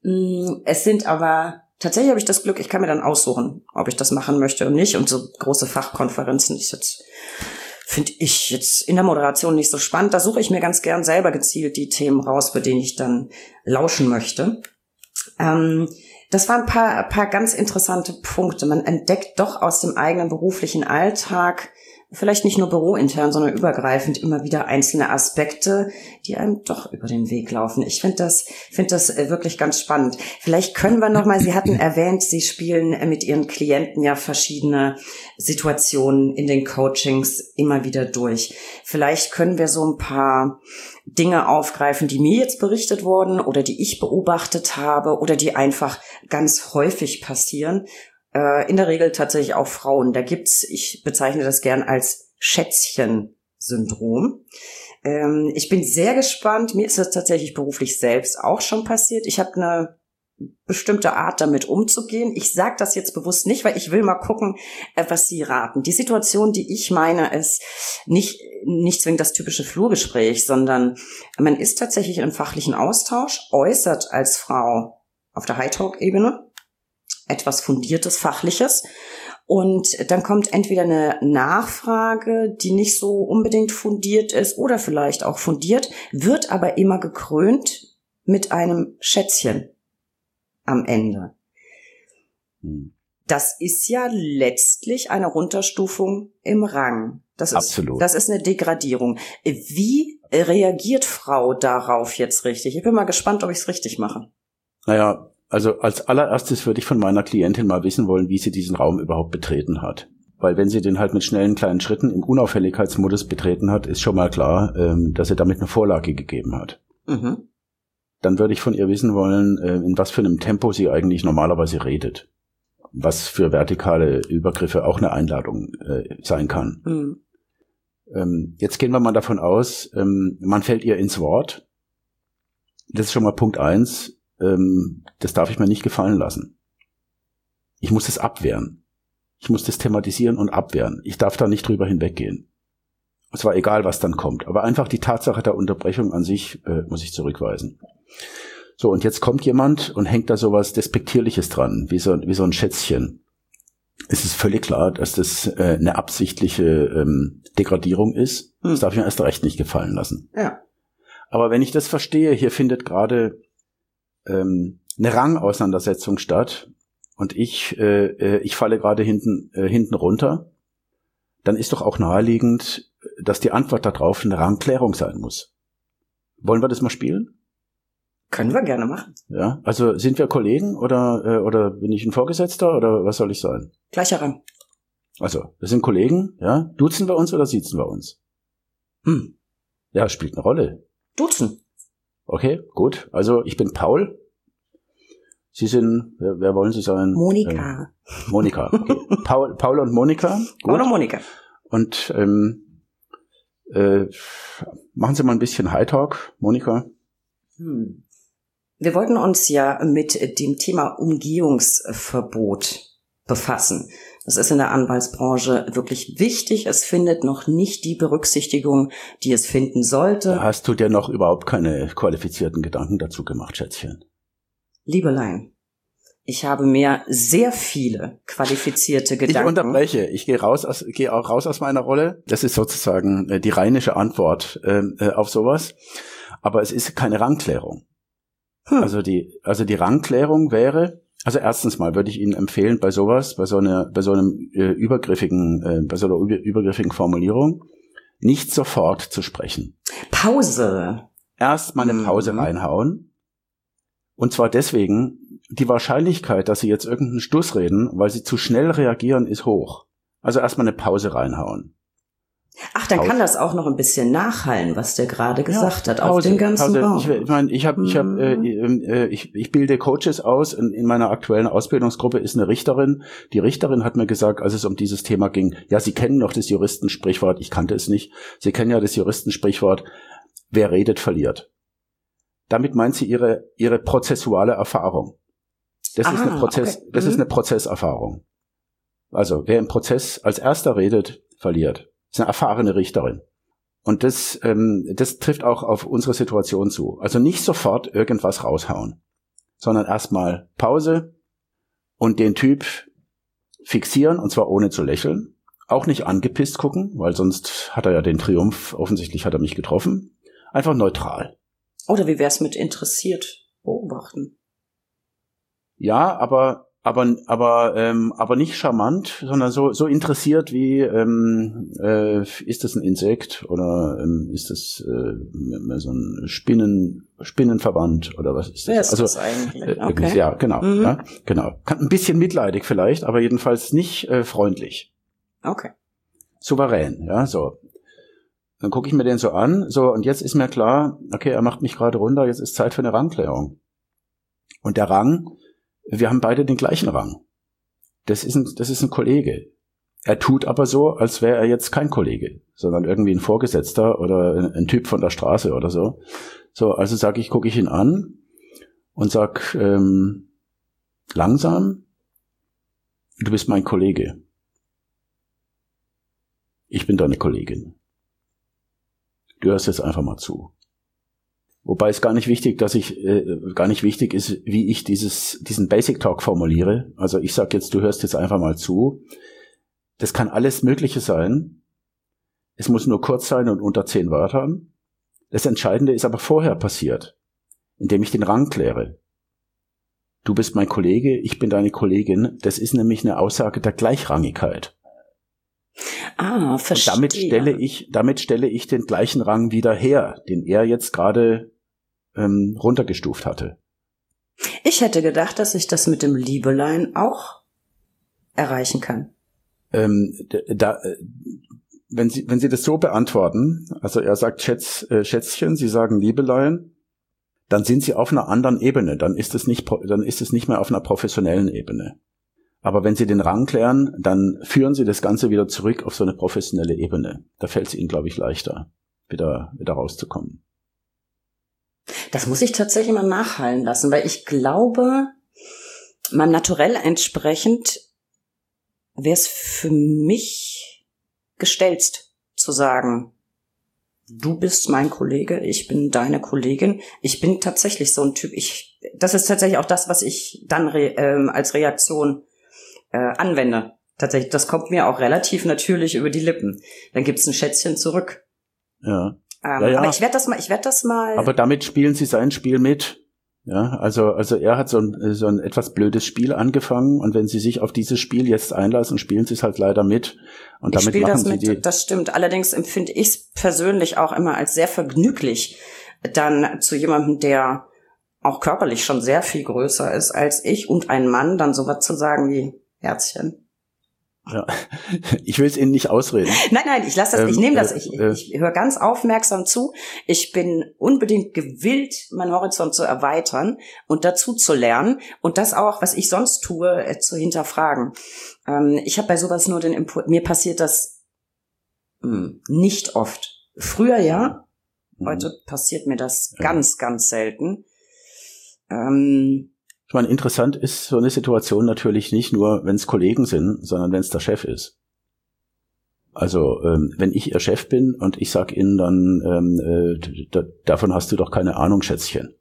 Es sind aber, tatsächlich habe ich das Glück, ich kann mir dann aussuchen, ob ich das machen möchte oder nicht. Und so große Fachkonferenzen ist jetzt, finde ich jetzt in der Moderation nicht so spannend. Da suche ich mir ganz gern selber gezielt die Themen raus, bei denen ich dann lauschen möchte. Ähm, das waren ein paar, ein paar ganz interessante Punkte. Man entdeckt doch aus dem eigenen beruflichen Alltag, vielleicht nicht nur bürointern, sondern übergreifend immer wieder einzelne Aspekte, die einem doch über den Weg laufen. Ich finde das, finde das wirklich ganz spannend. Vielleicht können wir noch mal, Sie hatten erwähnt, Sie spielen mit Ihren Klienten ja verschiedene Situationen in den Coachings immer wieder durch. Vielleicht können wir so ein paar Dinge aufgreifen, die mir jetzt berichtet wurden oder die ich beobachtet habe oder die einfach ganz häufig passieren. In der Regel tatsächlich auch Frauen. Da gibt's, ich bezeichne das gern als Schätzchen-Syndrom. Ähm, ich bin sehr gespannt. Mir ist das tatsächlich beruflich selbst auch schon passiert. Ich habe eine bestimmte Art, damit umzugehen. Ich sage das jetzt bewusst nicht, weil ich will mal gucken, was Sie raten. Die Situation, die ich meine, ist nicht, nicht zwingend das typische Flurgespräch, sondern man ist tatsächlich in einem fachlichen Austausch, äußert als Frau auf der High-Talk-Ebene etwas Fundiertes, Fachliches. Und dann kommt entweder eine Nachfrage, die nicht so unbedingt fundiert ist oder vielleicht auch fundiert, wird aber immer gekrönt mit einem Schätzchen am Ende. Das ist ja letztlich eine Runterstufung im Rang. Das ist, Absolut. Das ist eine Degradierung. Wie reagiert Frau darauf jetzt richtig? Ich bin mal gespannt, ob ich es richtig mache. Naja, also als allererstes würde ich von meiner Klientin mal wissen wollen, wie sie diesen Raum überhaupt betreten hat. Weil wenn sie den halt mit schnellen kleinen Schritten im Unauffälligkeitsmodus betreten hat, ist schon mal klar, dass sie damit eine Vorlage gegeben hat. Mhm. Dann würde ich von ihr wissen wollen, in was für einem Tempo sie eigentlich normalerweise redet. Was für vertikale Übergriffe auch eine Einladung äh, sein kann. Mhm. Ähm, jetzt gehen wir mal davon aus, ähm, man fällt ihr ins Wort. Das ist schon mal Punkt eins. Ähm, das darf ich mir nicht gefallen lassen. Ich muss das abwehren. Ich muss das thematisieren und abwehren. Ich darf da nicht drüber hinweggehen. Und zwar egal, was dann kommt. Aber einfach die Tatsache der Unterbrechung an sich äh, muss ich zurückweisen. So, und jetzt kommt jemand und hängt da sowas Despektierliches dran, wie so, wie so ein Schätzchen. Es ist völlig klar, dass das äh, eine absichtliche ähm, Degradierung ist. Hm. Das darf ich mir erst recht nicht gefallen lassen. Ja. Aber wenn ich das verstehe, hier findet gerade ähm, eine Rangauseinandersetzung statt und ich äh, ich falle gerade hinten äh, hinten runter, dann ist doch auch naheliegend, dass die Antwort darauf eine Rangklärung sein muss. Wollen wir das mal spielen? Können wir gerne machen. Ja, also sind wir Kollegen oder äh, oder bin ich ein Vorgesetzter oder was soll ich sein? Gleicher Rang. Also, wir sind Kollegen, ja? Duzen wir uns oder siezen wir uns? Hm. Ja, spielt eine Rolle. Duzen. Okay, gut. Also, ich bin Paul. Sie sind, wer, wer wollen Sie sein? Monika. Äh, Monika. Okay. Paul, Paul und Monika. Gut. Paul und Monika. Und ähm, äh, machen Sie mal ein bisschen High Talk, Monika. Hm. Wir wollten uns ja mit dem Thema Umgehungsverbot befassen. Das ist in der Anwaltsbranche wirklich wichtig. Es findet noch nicht die Berücksichtigung, die es finden sollte. Hast du dir noch überhaupt keine qualifizierten Gedanken dazu gemacht, Schätzchen? Liebelein, ich habe mir sehr viele qualifizierte Gedanken. Ich unterbreche. Ich gehe raus aus, gehe auch raus aus meiner Rolle. Das ist sozusagen äh, die rheinische Antwort äh, auf sowas. Aber es ist keine Rangklärung. Hm. Also die, also die Rangklärung wäre, also erstens mal würde ich Ihnen empfehlen, bei sowas, bei so einer, bei so einem äh, übergriffigen, äh, bei so einer über, übergriffigen Formulierung, nicht sofort zu sprechen. Pause. Erst mal eine Pause mhm. reinhauen. Und zwar deswegen, die Wahrscheinlichkeit, dass Sie jetzt irgendeinen Stuss reden, weil Sie zu schnell reagieren, ist hoch. Also erst mal eine Pause reinhauen. Ach, dann Pause. Kann das auch noch ein bisschen nachhallen, was der gerade gesagt ja, hat, Pause, auf den ganzen Pause. Raum. Ich, ich meine, ich habe, ich habe, äh, ich, ich bilde Coaches aus. In, in meiner aktuellen Ausbildungsgruppe ist eine Richterin. Die Richterin hat mir gesagt, als es um dieses Thema ging, ja, Sie kennen doch das Juristensprichwort. Ich kannte es nicht. Sie kennen ja das Juristensprichwort: Wer redet, verliert. Damit meint sie ihre ihre prozessuale Erfahrung. Das Aha, ist eine Prozess, okay. das mhm. ist eine Prozesserfahrung. Also wer im Prozess als erster redet, verliert. Das ist eine erfahrene Richterin. Und das, ähm, das trifft auch auf unsere Situation zu. Also nicht sofort irgendwas raushauen, sondern erstmal Pause und den Typ fixieren, und zwar ohne zu lächeln. Auch nicht angepisst gucken, weil sonst hat er ja den Triumph, offensichtlich hat er mich getroffen. Einfach neutral. Oder wie wär's mit interessiert beobachten? Ja, aber aber aber ähm, aber nicht charmant, sondern so so interessiert wie ähm, äh, ist das ein Insekt oder ähm, ist das äh, so ein Spinnen Spinnenverband oder was ist das? Wer ist also das eigentlich? Äh, okay. Ja, genau, mhm. ja, genau. Ein bisschen mitleidig vielleicht, aber jedenfalls nicht äh, freundlich. Okay. Souverän, ja, so. Dann gucke ich mir den so an, so, und jetzt ist mir klar, okay, er macht mich gerade runter, jetzt ist Zeit für eine Rangklärung. Und der Rang, wir haben beide den gleichen Rang. Das ist ein, das ist ein Kollege. Er tut aber so, als wäre er jetzt kein Kollege, sondern irgendwie ein Vorgesetzter oder ein, ein Typ von der Straße oder so. So, also sage ich, gucke ich ihn an und sag, ähm, langsam, du bist mein Kollege. Ich bin deine Kollegin. Du hörst jetzt einfach mal zu. Wobei es gar nicht wichtig, dass ich äh, gar nicht wichtig ist, wie ich dieses diesen Basic Talk formuliere. Also ich sage jetzt, du hörst jetzt einfach mal zu. Das kann alles Mögliche sein. Es muss nur kurz sein und unter zehn Wörtern. Das Entscheidende ist aber vorher passiert, indem ich den Rang kläre. Du bist mein Kollege, ich bin deine Kollegin. Das ist nämlich eine Aussage der Gleichrangigkeit. Ah, verstehe. Und damit stelle ich, damit stelle ich den gleichen Rang wieder her, den er jetzt gerade ähm, runtergestuft hatte. Ich hätte gedacht, dass ich das mit dem Liebelein auch erreichen kann. Ähm, da, wenn Sie, wenn Sie das so beantworten, also er sagt Schätz, äh, Schätzchen, Sie sagen Liebelein, dann sind Sie auf einer anderen Ebene. Dann ist es nicht, dann ist es nicht mehr auf einer professionellen Ebene. Aber wenn Sie den Rang klären, dann führen Sie das Ganze wieder zurück auf so eine professionelle Ebene. Da fällt es Ihnen, glaube ich, leichter, wieder, wieder rauszukommen. Das muss ich tatsächlich mal nachhallen lassen, weil ich glaube, meinem Naturell entsprechend wäre es für mich gestelzt zu sagen, du bist mein Kollege, ich bin deine Kollegin. Ich bin tatsächlich so ein Typ. Ich, das ist tatsächlich auch das, was ich dann re, ähm, als Reaktion äh, anwende. Tatsächlich, das kommt mir auch relativ natürlich über die Lippen. Dann gibt's ein Schätzchen zurück. Ja. Ähm, ja, ja. Aber ich werde das mal, ich werde das mal. Aber damit spielen Sie sein Spiel mit. Ja, also, also er hat so ein, so ein etwas blödes Spiel angefangen und wenn Sie sich auf dieses Spiel jetzt einlassen, spielen Sie es halt leider mit und damit ich machen das Sie mit, die. Das stimmt. Allerdings empfinde ich es persönlich auch immer als sehr vergnüglich, dann zu jemandem, der auch körperlich schon sehr viel größer ist als ich und ein Mann, dann sowas zu sagen wie Herzchen. Ja, ich will es Ihnen nicht ausreden. Nein, nein, ich lasse das, ähm, ich nehme das, äh, ich, äh, ich höre ganz aufmerksam zu. Ich bin unbedingt gewillt, meinen Horizont zu erweitern und dazu zu lernen und das auch, was ich sonst tue, äh, zu hinterfragen. Ähm, ich habe bei sowas nur den Impuls, mir passiert das mh, nicht oft. Früher ja, mhm. Heute passiert mir das ja. ganz, ganz selten. Ähm, Ich meine, interessant ist so eine Situation natürlich nicht nur, wenn es Kollegen sind, sondern wenn es der Chef ist. Also ähm, wenn ich Ihr Chef bin und ich sag Ihnen dann, ähm, äh, d- davon hast du doch keine Ahnung, Schätzchen.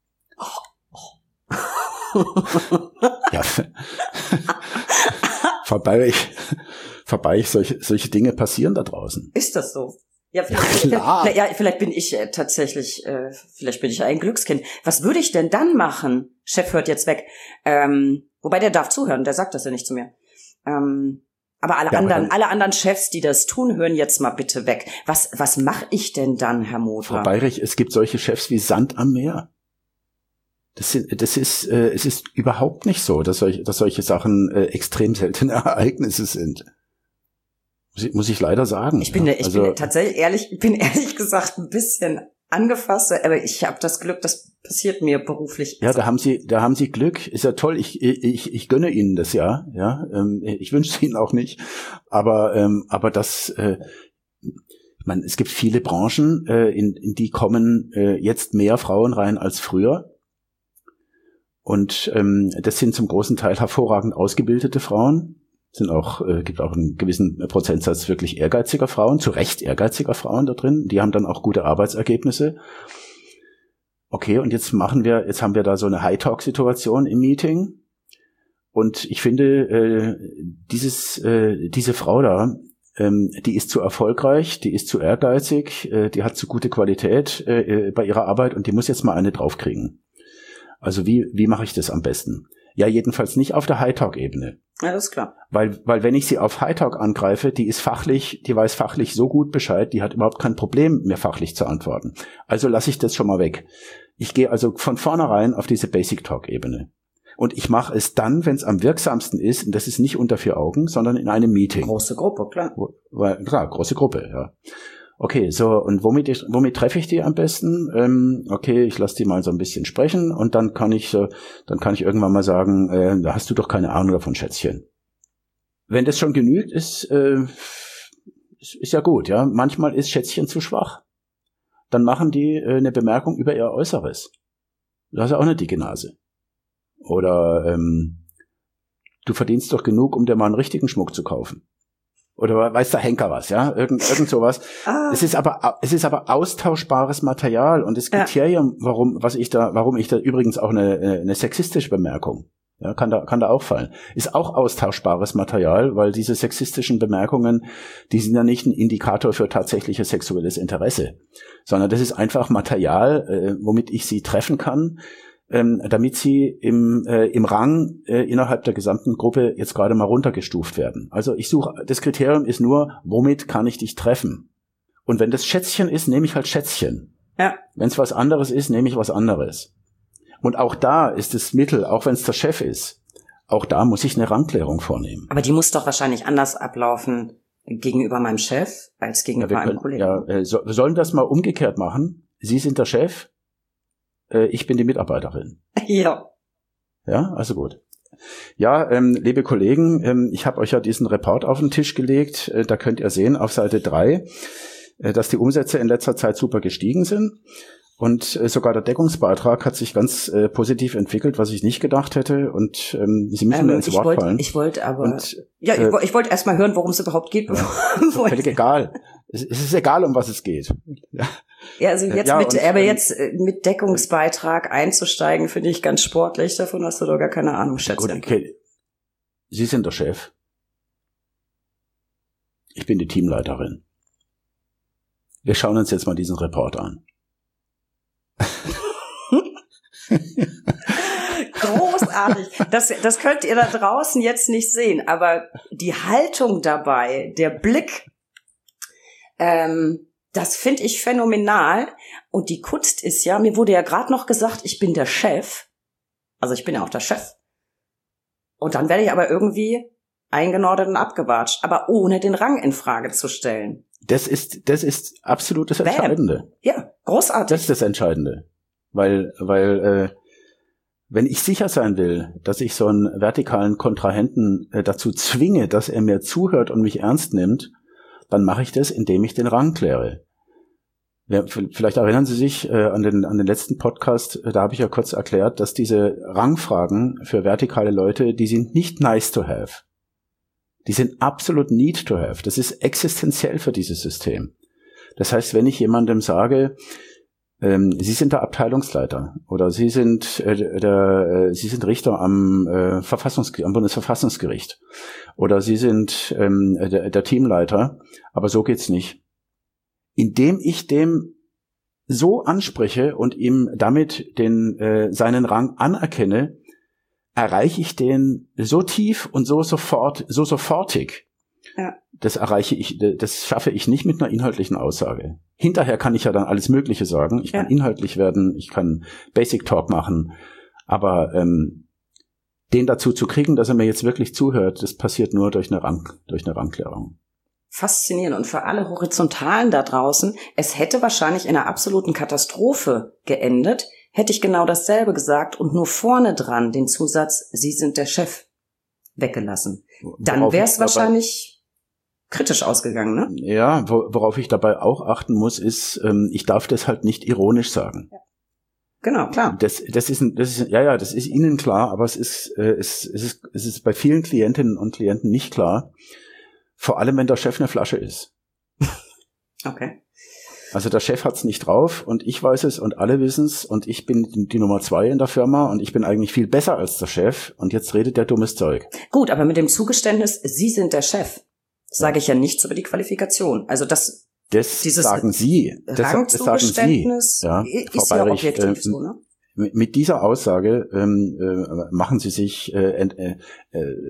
Ja, vorbei ich, vorbei ich solche, solche Dinge passieren da draußen. Ist das so? Ja, Ja, vielleicht, klar. vielleicht, ja, vielleicht bin ich äh, tatsächlich, äh, vielleicht bin ich ein Glückskind. Was würde ich denn dann machen? Chef hört jetzt weg. Ähm, wobei der darf zuhören, der sagt das ja nicht zu mir. Ähm, aber alle Ja, anderen, aber alle anderen Chefs, die das tun, hören jetzt mal bitte weg. Was, was mache ich denn dann, Herr Moser? Frau Bayrich, es gibt solche Chefs wie Sand am Meer. Das, sind, das ist, äh, es ist überhaupt nicht so, dass solche, dass solche Sachen äh, extrem seltene Ereignisse sind. Muss ich, muss ich leider sagen. Ich bin, ja. ich also, bin tatsächlich ehrlich, ich bin ehrlich gesagt ein bisschen angefasst, aber ich habe das Glück, das passiert mir beruflich. Ja, da haben Sie, da haben Sie Glück. Ist ja toll. Ich, ich, ich gönne Ihnen das ja. Ja, ähm, ich wünsche es Ihnen auch nicht. Aber, ähm, aber das, äh, ich meine, es gibt viele Branchen, äh, in, in die kommen äh, jetzt mehr Frauen rein als früher. Und ähm, das sind zum großen Teil hervorragend ausgebildete Frauen. Sind auch, äh, gibt auch einen gewissen Prozentsatz wirklich ehrgeiziger Frauen, zu Recht ehrgeiziger Frauen da drin. Die haben dann auch gute Arbeitsergebnisse. Okay, und jetzt machen wir, jetzt haben wir da so eine High-Talk-Situation im Meeting. Und ich finde, äh, dieses, äh, diese Frau da, ähm, die ist zu erfolgreich, die ist zu ehrgeizig, äh, die hat zu gute Qualität äh, bei ihrer Arbeit und die muss jetzt mal eine draufkriegen. Also wie, wie mache ich das am besten? Ja, jedenfalls nicht auf der High-Talk-Ebene. Ja, das ist klar. Weil, weil wenn ich sie auf High-Talk angreife, die ist fachlich, die weiß fachlich so gut Bescheid, die hat überhaupt kein Problem, mir fachlich zu antworten. Also lasse ich das schon mal weg. Ich gehe also von vornherein auf diese Basic-Talk-Ebene. Und ich mache es dann, wenn es am wirksamsten ist, und das ist nicht unter vier Augen, sondern in einem Meeting. Große Gruppe, klar. Wo, weil, klar, große Gruppe, ja. Okay, so, und womit, ich, womit treffe ich die am besten? Ähm, okay, ich lasse die mal so ein bisschen sprechen und dann kann ich so, dann kann ich irgendwann mal sagen, äh, da hast du doch keine Ahnung davon, Schätzchen. Wenn das schon genügt, ist, äh, ist, ist ja gut, ja. Manchmal ist Schätzchen zu schwach. Dann machen die äh, eine Bemerkung über ihr Äußeres. Du hast ja auch eine dicke Nase. Oder, ähm, du verdienst doch genug, um dir mal einen richtigen Schmuck zu kaufen. Oder weiß der Henker was, ja? Irgend, irgend sowas. Ah. Es ist aber, es ist aber austauschbares Material und das Kriterium, ja. warum, was ich da, warum ich da übrigens auch eine, eine sexistische Bemerkung, ja, kann da, kann da auch fallen, ist auch austauschbares Material, weil diese sexistischen Bemerkungen, die sind ja nicht ein Indikator für tatsächliches sexuelles Interesse, sondern das ist einfach Material, äh, womit ich sie treffen kann, Ähm, damit sie im, äh, im Rang äh, innerhalb der gesamten Gruppe jetzt gerade mal runtergestuft werden. Also ich suche, das Kriterium ist nur, womit kann ich dich treffen? Und wenn das Schätzchen ist, nehme ich halt Schätzchen. Ja. Wenn es was anderes ist, nehme ich was anderes. Und auch da ist das Mittel, auch wenn es der Chef ist, auch da muss ich eine Rangklärung vornehmen. Aber die muss doch wahrscheinlich anders ablaufen gegenüber meinem Chef als gegenüber ja, wir einem können, Kollegen. Ja, äh, so, wir sollen das mal umgekehrt machen. Sie sind der Chef, ich bin die Mitarbeiterin. Ja. Ja, also gut. Ja, ähm, liebe Kollegen, ähm, ich habe euch ja diesen Report auf den Tisch gelegt. Äh, da könnt ihr sehen auf Seite drei, äh, dass die Umsätze in letzter Zeit super gestiegen sind. Und äh, sogar der Deckungsbeitrag hat sich ganz äh, positiv entwickelt, was ich nicht gedacht hätte. Und ähm, Sie müssen ähm, mir ins Wort wollt, fallen. Ich wollte aber... Und, ja, äh, ich, ich wollte erst mal hören, worum es überhaupt geht. Ja, völlig egal. Es, es ist egal, um was es geht. Ja. Ja, also jetzt ja, mit, und, aber ähm, jetzt mit Deckungsbeitrag einzusteigen, finde ich ganz sportlich. Davon hast du doch gar keine Ahnung, Schätze. Gut, okay. Sie sind der Chef. Ich bin die Teamleiterin. Wir schauen uns jetzt mal diesen Report an. Großartig. Das, das könnt ihr da draußen jetzt nicht sehen, aber die Haltung dabei, der Blick, ähm, das finde ich phänomenal. Und die Kunst ist ja, mir wurde ja gerade noch gesagt, ich bin der Chef. Also ich bin ja auch der Chef. Und dann werde ich aber irgendwie eingenordet und abgewatscht, aber ohne den Rang in Frage zu stellen. Das ist, das ist absolut das Entscheidende. Bam. Ja, großartig. Das ist das Entscheidende. Weil, weil, äh, wenn ich sicher sein will, dass ich so einen vertikalen Kontrahenten äh, dazu zwinge, dass er mir zuhört und mich ernst nimmt, dann mache ich das, indem ich den Rang kläre. Ja, vielleicht erinnern Sie sich äh, an den an den letzten Podcast, äh, da habe ich ja kurz erklärt, dass diese Rangfragen für vertikale Leute, die sind nicht nice to have. Die sind absolut need to have. Das ist existenziell für dieses System. Das heißt, wenn ich jemandem sage, ähm, Sie sind der Abteilungsleiter oder Sie sind äh, der, äh, Sie sind Richter am äh, Verfassungs- am Bundesverfassungsgericht oder Sie sind ähm, der, der Teamleiter, aber so geht's nicht. Indem ich dem so anspreche und ihm damit den äh, seinen Rang anerkenne, erreiche ich den so tief und so sofort, so sofortig. Ja. Das erreiche ich, das schaffe ich nicht mit einer inhaltlichen Aussage. Hinterher kann ich ja dann alles Mögliche sagen. Ich kann ja. inhaltlich werden, ich kann Basic Talk machen, aber ähm, den dazu zu kriegen, dass er mir jetzt wirklich zuhört, das passiert nur durch eine Rang, durch eine Rangklärung. Faszinierend. Und für alle Horizontalen da draußen, es hätte wahrscheinlich in einer absoluten Katastrophe geendet, hätte ich genau dasselbe gesagt und nur vorne dran den Zusatz, Sie sind der Chef, weggelassen. Dann wäre es wahrscheinlich kritisch ausgegangen, ne? Ja, worauf ich dabei auch achten muss, ist, ähm, ich darf das halt nicht ironisch sagen. Ja. Genau, klar. Das, das ist, das ist, ja, ja, das ist Ihnen klar, aber es ist, äh, es, es ist, es ist bei vielen Klientinnen und Klienten nicht klar. Vor allem, wenn der Chef eine Flasche ist. Okay. Also der Chef hat's nicht drauf und ich weiß es und alle wissen's und ich bin die Nummer zwei in der Firma und ich bin eigentlich viel besser als der Chef und jetzt redet der dummes Zeug. Gut, aber mit dem Zugeständnis, Sie sind der Chef, sage ich ja nichts über die Qualifikation. Also das, das dieses sagen Sie. Das, das sagen Sie. Ja, ist Frau ja Bayrich, objektiv äh, so, ne? Mit, mit dieser Aussage ähm, äh, machen Sie sich äh, ent, äh, äh,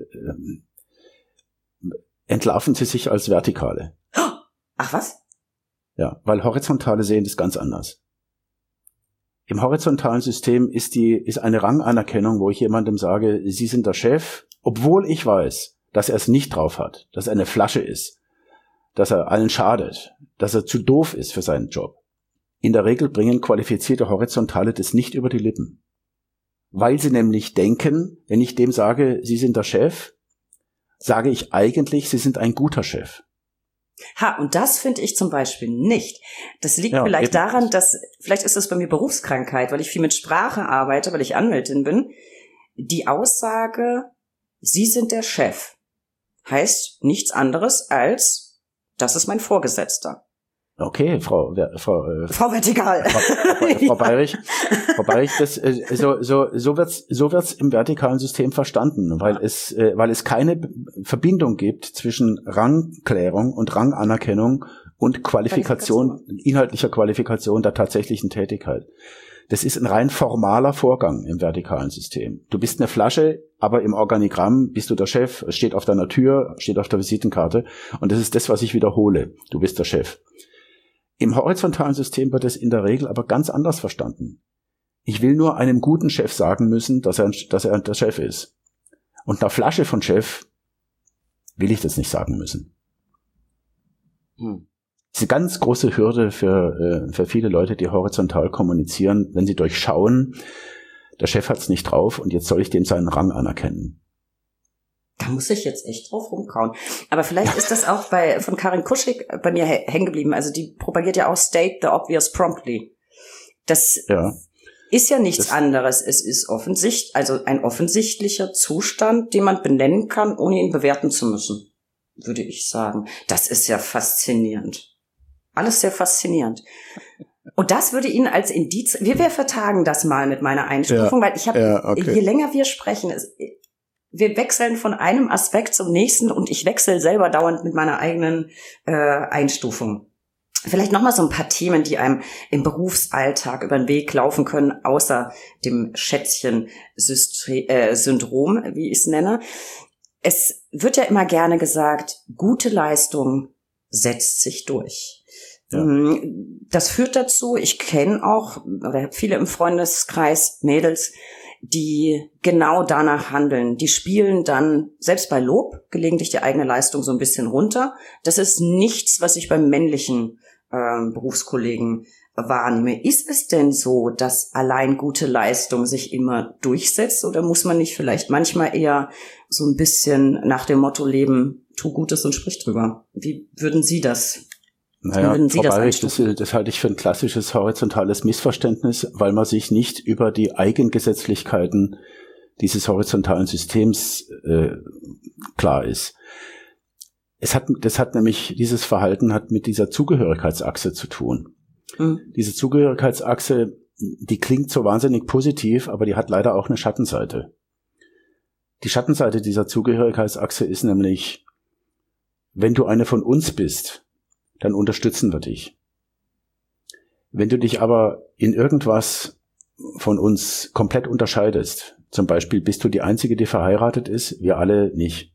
entlarven Sie sich als Vertikale. Ach was? Ja, weil Horizontale sehen das ganz anders. Im horizontalen System ist die ist eine Ranganerkennung, wo ich jemandem sage, Sie sind der Chef, obwohl ich weiß, dass er es nicht drauf hat, dass er eine Flasche ist, dass er allen schadet, dass er zu doof ist für seinen Job. In der Regel bringen qualifizierte Horizontale das nicht über die Lippen. Weil sie nämlich denken, wenn ich dem sage, Sie sind der Chef, sage ich eigentlich, Sie sind ein guter Chef. Ha, und das finde ich zum Beispiel nicht. Das liegt ja, vielleicht eben. daran, dass, vielleicht ist das bei mir Berufskrankheit, weil ich viel mit Sprache arbeite, weil ich Anwältin bin. Die Aussage, Sie sind der Chef. Heißt nichts anderes als, das ist mein Vorgesetzter. Okay, Frau, Frau, äh, Frau Vertikal. Frau, Frau, Frau Bayrich, Frau Bayrich, das, äh, so, so, so wird's, so wird's im vertikalen System verstanden, weil es, äh, weil es keine Verbindung gibt zwischen Rangklärung und Ranganerkennung und Qualifikation, Qualifikation, inhaltlicher Qualifikation der tatsächlichen Tätigkeit. Das ist ein rein formaler Vorgang im vertikalen System. Du bist eine Flasche, aber im Organigramm bist du der Chef, es steht auf deiner Tür, steht auf der Visitenkarte und das ist das, was ich wiederhole. Du bist der Chef. Im horizontalen System wird es in der Regel aber ganz anders verstanden. Ich will nur einem guten Chef sagen müssen, dass er, dass er der Chef ist. Und einer Flasche von Chef will ich das nicht sagen müssen. Hm. Das ist eine ganz große Hürde für, für viele Leute, die horizontal kommunizieren, wenn sie durchschauen, der Chef hat's nicht drauf und jetzt soll ich dem seinen Rang anerkennen. Da muss ich jetzt echt drauf rumkauen. Aber vielleicht ist das auch bei von Karin Kuschig bei mir hängen geblieben. Also die propagiert ja auch State the obvious promptly. Das ja. ist ja nichts das anderes. Es ist offensichtlich, also ein offensichtlicher Zustand, den man benennen kann, ohne ihn bewerten zu müssen, würde ich sagen. Das ist ja faszinierend. Alles sehr faszinierend. Und das würde Ihnen als Indiz, wir, wir vertagen das mal mit meiner Einstufung, ja, weil ich habe, ja, okay. je länger wir sprechen, es, wir wechseln von einem Aspekt zum nächsten und ich wechsle selber dauernd mit meiner eigenen äh, Einstufung. Vielleicht nochmal so ein paar Themen, die einem im Berufsalltag über den Weg laufen können, außer dem Schätzchen-Syndrom, wie ich es nenne. Es wird ja immer gerne gesagt, gute Leistung setzt sich durch. Ja. Das führt dazu, ich kenne auch oder viele im Freundeskreis Mädels, die genau danach handeln. Die spielen dann, selbst bei Lob, gelegentlich die eigene Leistung so ein bisschen runter. Das ist nichts, was ich beim männlichen äh, Berufskollegen wahrnehme. Ist es denn so, dass allein gute Leistung sich immer durchsetzt oder muss man nicht vielleicht manchmal eher so ein bisschen nach dem Motto leben, tu Gutes und sprich drüber? Wie würden Sie das Naja, Frau Bayrich, das, das halte ich für ein klassisches horizontales Missverständnis, weil man sich nicht über die Eigengesetzlichkeiten dieses horizontalen Systems äh, klar ist. Es hat, das hat nämlich, dieses Verhalten hat mit dieser Zugehörigkeitsachse zu tun. Mhm. Diese Zugehörigkeitsachse, die klingt so wahnsinnig positiv, aber die hat leider auch eine Schattenseite. Die Schattenseite dieser Zugehörigkeitsachse ist nämlich, wenn du eine von uns bist, dann unterstützen wir dich. Wenn du dich aber in irgendwas von uns komplett unterscheidest, zum Beispiel bist du die Einzige, die verheiratet ist, wir alle nicht.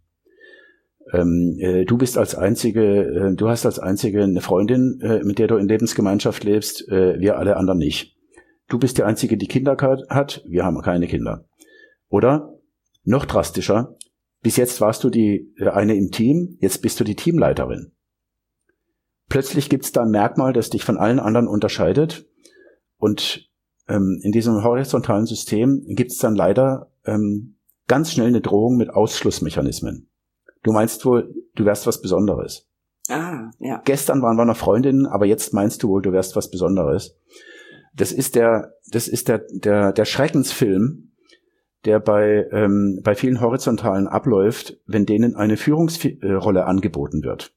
Ähm, äh, du bist als Einzige, äh, du hast als Einzige eine Freundin, äh, mit der du in Lebensgemeinschaft lebst, äh, wir alle anderen nicht. Du bist die Einzige, die Kinder hat, wir haben keine Kinder. Oder, noch drastischer, bis jetzt warst du die äh, eine im Team, jetzt bist du die Teamleiterin. Plötzlich gibt es da ein Merkmal, das dich von allen anderen unterscheidet. Und ähm, in diesem horizontalen System gibt es dann leider ähm, ganz schnell eine Drohung mit Ausschlussmechanismen. Du meinst wohl, du wärst was Besonderes. Ah, ja. Gestern waren wir noch Freundinnen, aber jetzt meinst du wohl, du wärst was Besonderes. Das ist der, das ist der, der, der Schreckensfilm, der bei ähm, bei vielen Horizontalen abläuft, wenn denen eine Führungsrolle angeboten wird.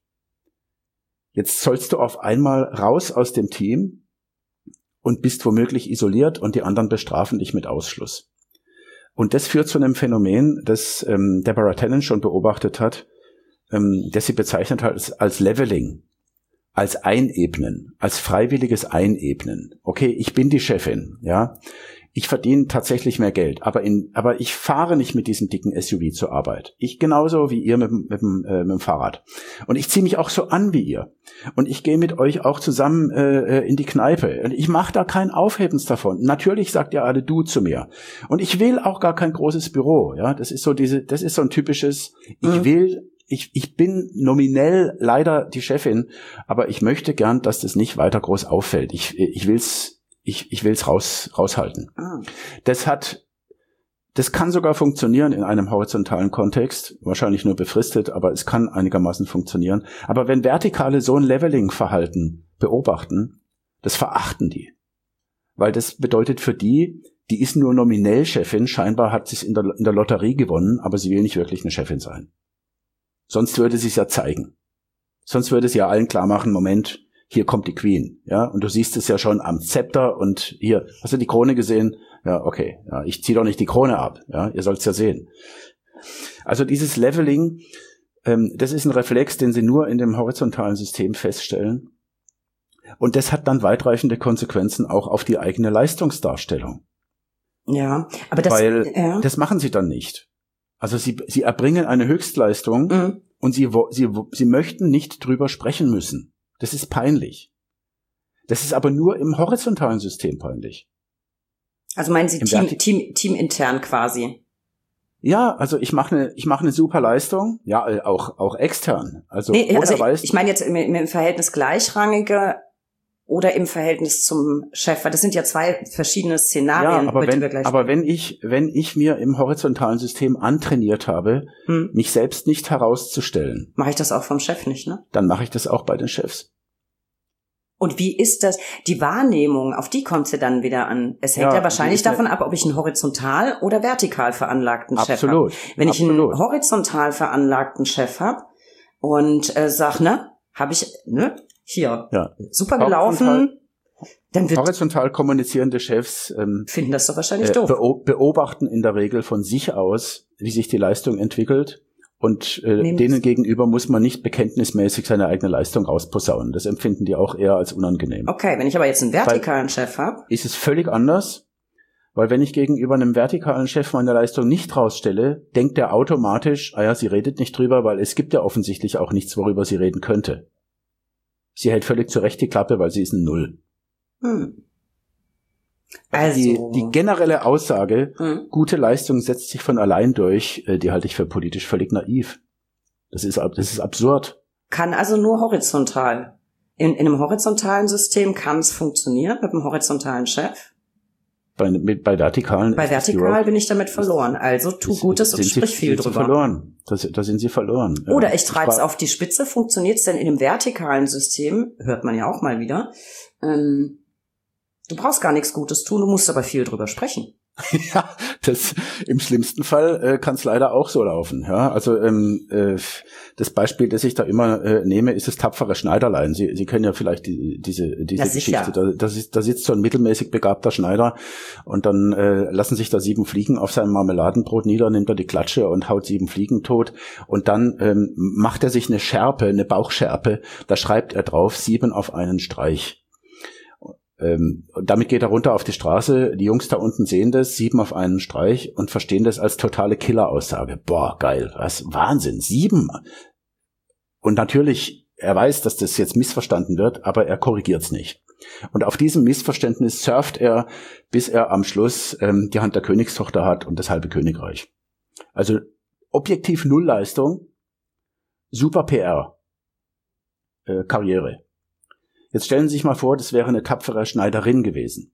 Jetzt sollst du auf einmal raus aus dem Team und bist womöglich isoliert und die anderen bestrafen dich mit Ausschluss. Und das führt zu einem Phänomen, das ähm, Deborah Tannen schon beobachtet hat, ähm, das sie bezeichnet hat als, als Leveling, als Einebnen, als freiwilliges Einebnen. Okay, ich bin die Chefin, ja. Ich verdiene tatsächlich mehr Geld, aber in, aber ich fahre nicht mit diesem dicken S U V zur Arbeit. Ich genauso wie ihr mit, mit, äh, mit dem Fahrrad. Und ich ziehe mich auch so an wie ihr. Und ich gehe mit euch auch zusammen äh, in die Kneipe. Und ich mache da kein Aufhebens davon. Natürlich sagt ihr alle du zu mir. Und ich will auch gar kein großes Büro. Ja, das ist so diese, das ist so ein typisches. Ich mhm. will, ich ich bin nominell leider die Chefin, aber ich möchte gern, dass das nicht weiter groß auffällt. Ich ich will's. Ich, ich will es raus, raushalten. Ah. Das hat, das kann sogar funktionieren in einem horizontalen Kontext, wahrscheinlich nur befristet, aber es kann einigermaßen funktionieren. Aber wenn Vertikale so ein Leveling-Verhalten beobachten, das verachten die. Weil das bedeutet für die, die ist nur nominell Chefin, scheinbar hat sie es in der, in der Lotterie gewonnen, aber sie will nicht wirklich eine Chefin sein. Sonst würde sie es ja zeigen. Sonst würde sie ja allen klar machen, Moment, hier kommt die Queen, ja, und du siehst es ja schon am Zepter und hier, hast du die Krone gesehen? Ja, okay, ja, ich ziehe doch nicht die Krone ab, ja, ihr sollt's ja sehen. Also dieses Leveling, ähm, das ist ein Reflex, den sie nur in dem horizontalen System feststellen. Und das hat dann weitreichende Konsequenzen auch auf die eigene Leistungsdarstellung. Ja, aber das, Weil ja. das machen sie dann nicht. Also sie, sie erbringen eine Höchstleistung Mhm. und sie, sie, sie möchten nicht drüber sprechen müssen. Das ist peinlich. Das ist aber nur im horizontalen System peinlich. Also meinen Sie Im Team, Verti- Team, teamintern quasi? Ja, also ich mache eine, ich mache eine super Leistung, ja, äh, auch auch extern. Also, Nee, oder also ich, weiß, ich meine jetzt im, im Verhältnis Gleichrangige oder im Verhältnis zum Chef, weil das sind ja zwei verschiedene Szenarien, ja, aber über die wir wenn, gleich aber wenn ich, wenn ich mir im horizontalen System antrainiert habe, hm. mich selbst nicht herauszustellen, mache ich das auch vom Chef nicht, ne? dann mache ich das auch bei den Chefs. Und wie ist das, die Wahrnehmung, auf die kommt sie dann wieder an. Es hängt ja, Ja, wahrscheinlich die ist davon ab, ob ich einen horizontal oder vertikal veranlagten Chef habe. Absolut. Wenn ich absolut. einen horizontal veranlagten Chef habe und äh, sag, ne, habe ich, ne, hier, Ja. super gelaufen, Horizontal- dann wird, Horizontal kommunizierende Chefs ähm, finden das doch wahrscheinlich äh, doof. beo- beobachten in der Regel von sich aus, wie sich die Leistung entwickelt. Und äh, Nehmen denen Sie- gegenüber muss man nicht bekenntnismäßig seine eigene Leistung rausposaunen. Das empfinden die auch eher als unangenehm. Okay, wenn ich aber jetzt einen vertikalen Chef habe, Ist es völlig anders, weil wenn ich gegenüber einem vertikalen Chef meine Leistung nicht rausstelle, denkt er automatisch, ah ja, sie redet nicht drüber, weil es gibt ja offensichtlich auch nichts, worüber sie reden könnte. Sie hält völlig zurecht die Klappe, weil sie ist ein Null. hm. Also die, die generelle Aussage, hm. gute Leistung setzt sich von allein durch, äh, die halte ich für politisch völlig naiv. Das ist, ab- das ist absurd. kann also nur horizontal. In, in einem horizontalen System kann es funktionieren mit einem horizontalen Chef. Bei, mit, bei vertikalen Bei ist das die vertikal Rock- bin ich damit verloren. Also tu ist- Gutes und sind sie- sprich viel sind sie drüber. verloren. Da, da sind sie verloren. Ja. Oder ich treibe es fra- auf die Spitze. Funktioniert es denn in einem vertikalen System? Hört man ja auch mal wieder. Ähm, du brauchst gar nichts Gutes tun, du musst aber viel drüber sprechen. Ja, das im schlimmsten Fall äh, kann es leider auch so laufen. Ja, also ähm, äh, das Beispiel, das ich da immer äh, nehme, ist das tapfere Schneiderlein. Sie, Sie kennen ja vielleicht die, diese diese Ja, sicher. Geschichte. Da, das ist, da sitzt so ein mittelmäßig begabter Schneider und dann äh, lassen sich da sieben Fliegen auf seinem Marmeladenbrot nieder, nimmt er die Klatsche und haut sieben Fliegen tot und dann ähm, macht er sich eine Schärpe, eine Bauchschärpe. Da schreibt er drauf sieben auf einen Streich. Ähm, und damit geht er runter auf die Straße. Die Jungs da unten sehen das, sieben auf einen Streich und verstehen das als totale Killeraussage. Boah, geil, was Wahnsinn, sieben. Und natürlich, er weiß, dass das jetzt missverstanden wird, aber er korrigiert's nicht. Und auf diesem Missverständnis surft er, bis er am Schluss ähm, die Hand der Königstochter hat und das halbe Königreich. Also objektiv Nullleistung, super P R, äh, Karriere. Jetzt stellen Sie sich mal vor, das wäre eine tapfere Schneiderin gewesen.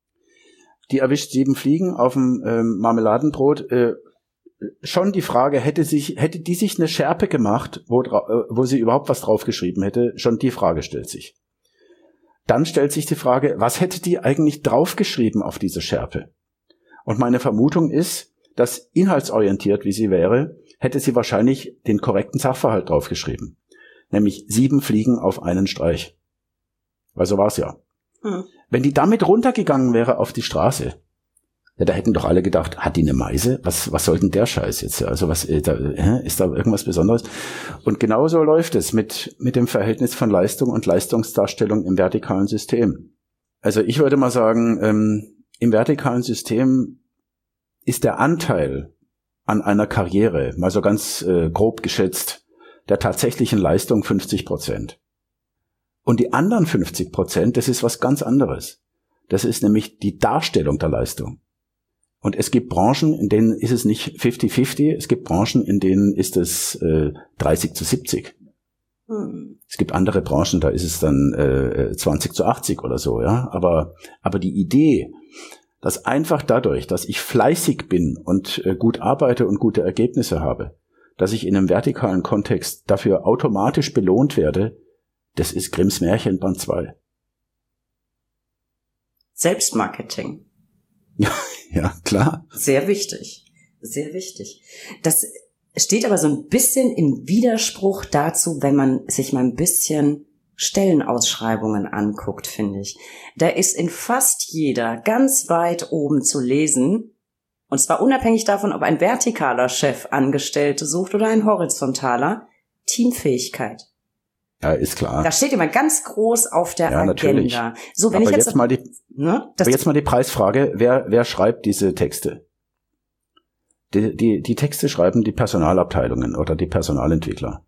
Die erwischt sieben Fliegen auf dem ähm, Marmeladenbrot. Äh, schon die Frage, hätte sich, hätte die sich eine Schärpe gemacht, wo, dra- äh, wo sie überhaupt was draufgeschrieben hätte, schon die Frage stellt sich. Dann stellt sich die Frage, was hätte die eigentlich draufgeschrieben auf diese Schärpe? Und meine Vermutung ist, dass inhaltsorientiert, wie sie wäre, hätte sie wahrscheinlich den korrekten Sachverhalt draufgeschrieben. Nämlich sieben Fliegen auf einen Streich. Weil so war's ja. Hm. Wenn die damit runtergegangen wäre auf die Straße, ja, da hätten doch alle gedacht, hat die eine Meise? Was, was soll denn der Scheiß jetzt? Also was, äh, da, hä? Ist da irgendwas Besonderes? Und genauso läuft es mit, mit dem Verhältnis von Leistung und Leistungsdarstellung im vertikalen System. Also ich würde mal sagen, ähm, im vertikalen System ist der Anteil an einer Karriere, mal so ganz äh, grob geschätzt, der tatsächlichen Leistung fünfzig Prozent. Und die anderen fünfzig Prozent, das ist was ganz anderes. Das ist nämlich die Darstellung der Leistung. Und es gibt Branchen, in denen ist es nicht fifty fifty, es gibt Branchen, in denen ist es äh, dreißig zu siebzig. Hm. Es gibt andere Branchen, da ist es dann äh, zwanzig zu achtzig oder so, ja. Aber, aber die Idee, dass einfach dadurch, dass ich fleißig bin und äh, gut arbeite und gute Ergebnisse habe, dass ich in einem vertikalen Kontext dafür automatisch belohnt werde, das ist Grimms Märchen Band zwei. Selbstmarketing. Ja, Ja, klar. Sehr wichtig. Sehr wichtig. Das steht aber so ein bisschen im Widerspruch dazu, wenn man sich mal ein bisschen Stellenausschreibungen anguckt, finde ich. Da ist in fast jeder ganz weit oben zu lesen, und zwar unabhängig davon, ob ein vertikaler Chef Angestellte sucht oder ein horizontaler, Teamfähigkeit. Ja, ist klar. Da steht immer ganz groß auf der ja, Agenda. Natürlich. So, wenn aber ich jetzt, jetzt mal die, ne, aber jetzt mal die Preisfrage, wer, wer schreibt diese Texte? Die, die, die Texte schreiben die Personalabteilungen oder die Personalentwickler.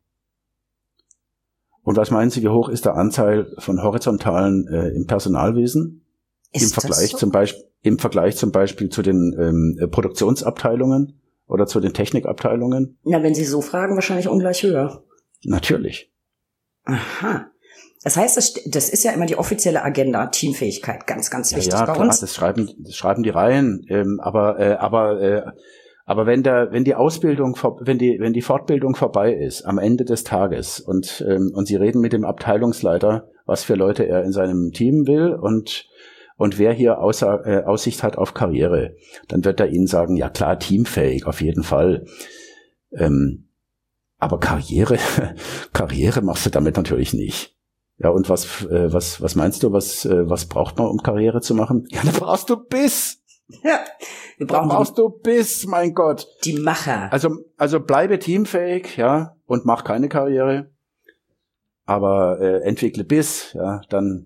Und was meinen Sie, wie hoch ist der Anteil von Horizontalen äh, im Personalwesen? Ist Im Vergleich so? zum Beispiel, im Vergleich zum Beispiel zu den ähm, Produktionsabteilungen oder zu den Technikabteilungen? Na, wenn Sie so fragen, wahrscheinlich ungleich höher. Natürlich. Aha. Das heißt, das, das ist ja immer die offizielle Agenda, Teamfähigkeit, ganz, ganz wichtig ja, ja, bei klar, uns. Das schreiben, das schreiben die Reihen, ähm, aber, äh, aber, äh, aber wenn der, wenn die Ausbildung, wenn die, wenn die Fortbildung vorbei ist, am Ende des Tages und, ähm, und Sie reden mit dem Abteilungsleiter, was für Leute er in seinem Team will und, und wer hier außer, äh, Aussicht hat auf Karriere, dann wird er Ihnen sagen, ja klar, teamfähig, auf jeden Fall. Ähm, aber Karriere, Karriere machst du damit natürlich nicht. Ja, und was, äh, was, was meinst du, was, äh, was braucht man, um Karriere zu machen? Ja, da brauchst du Biss. Ja, wir brauchen da brauchst die, du Biss, mein Gott. Die Macher. Also, also bleibe teamfähig, ja, und mach keine Karriere. Aber äh, entwickle Biss, ja, dann.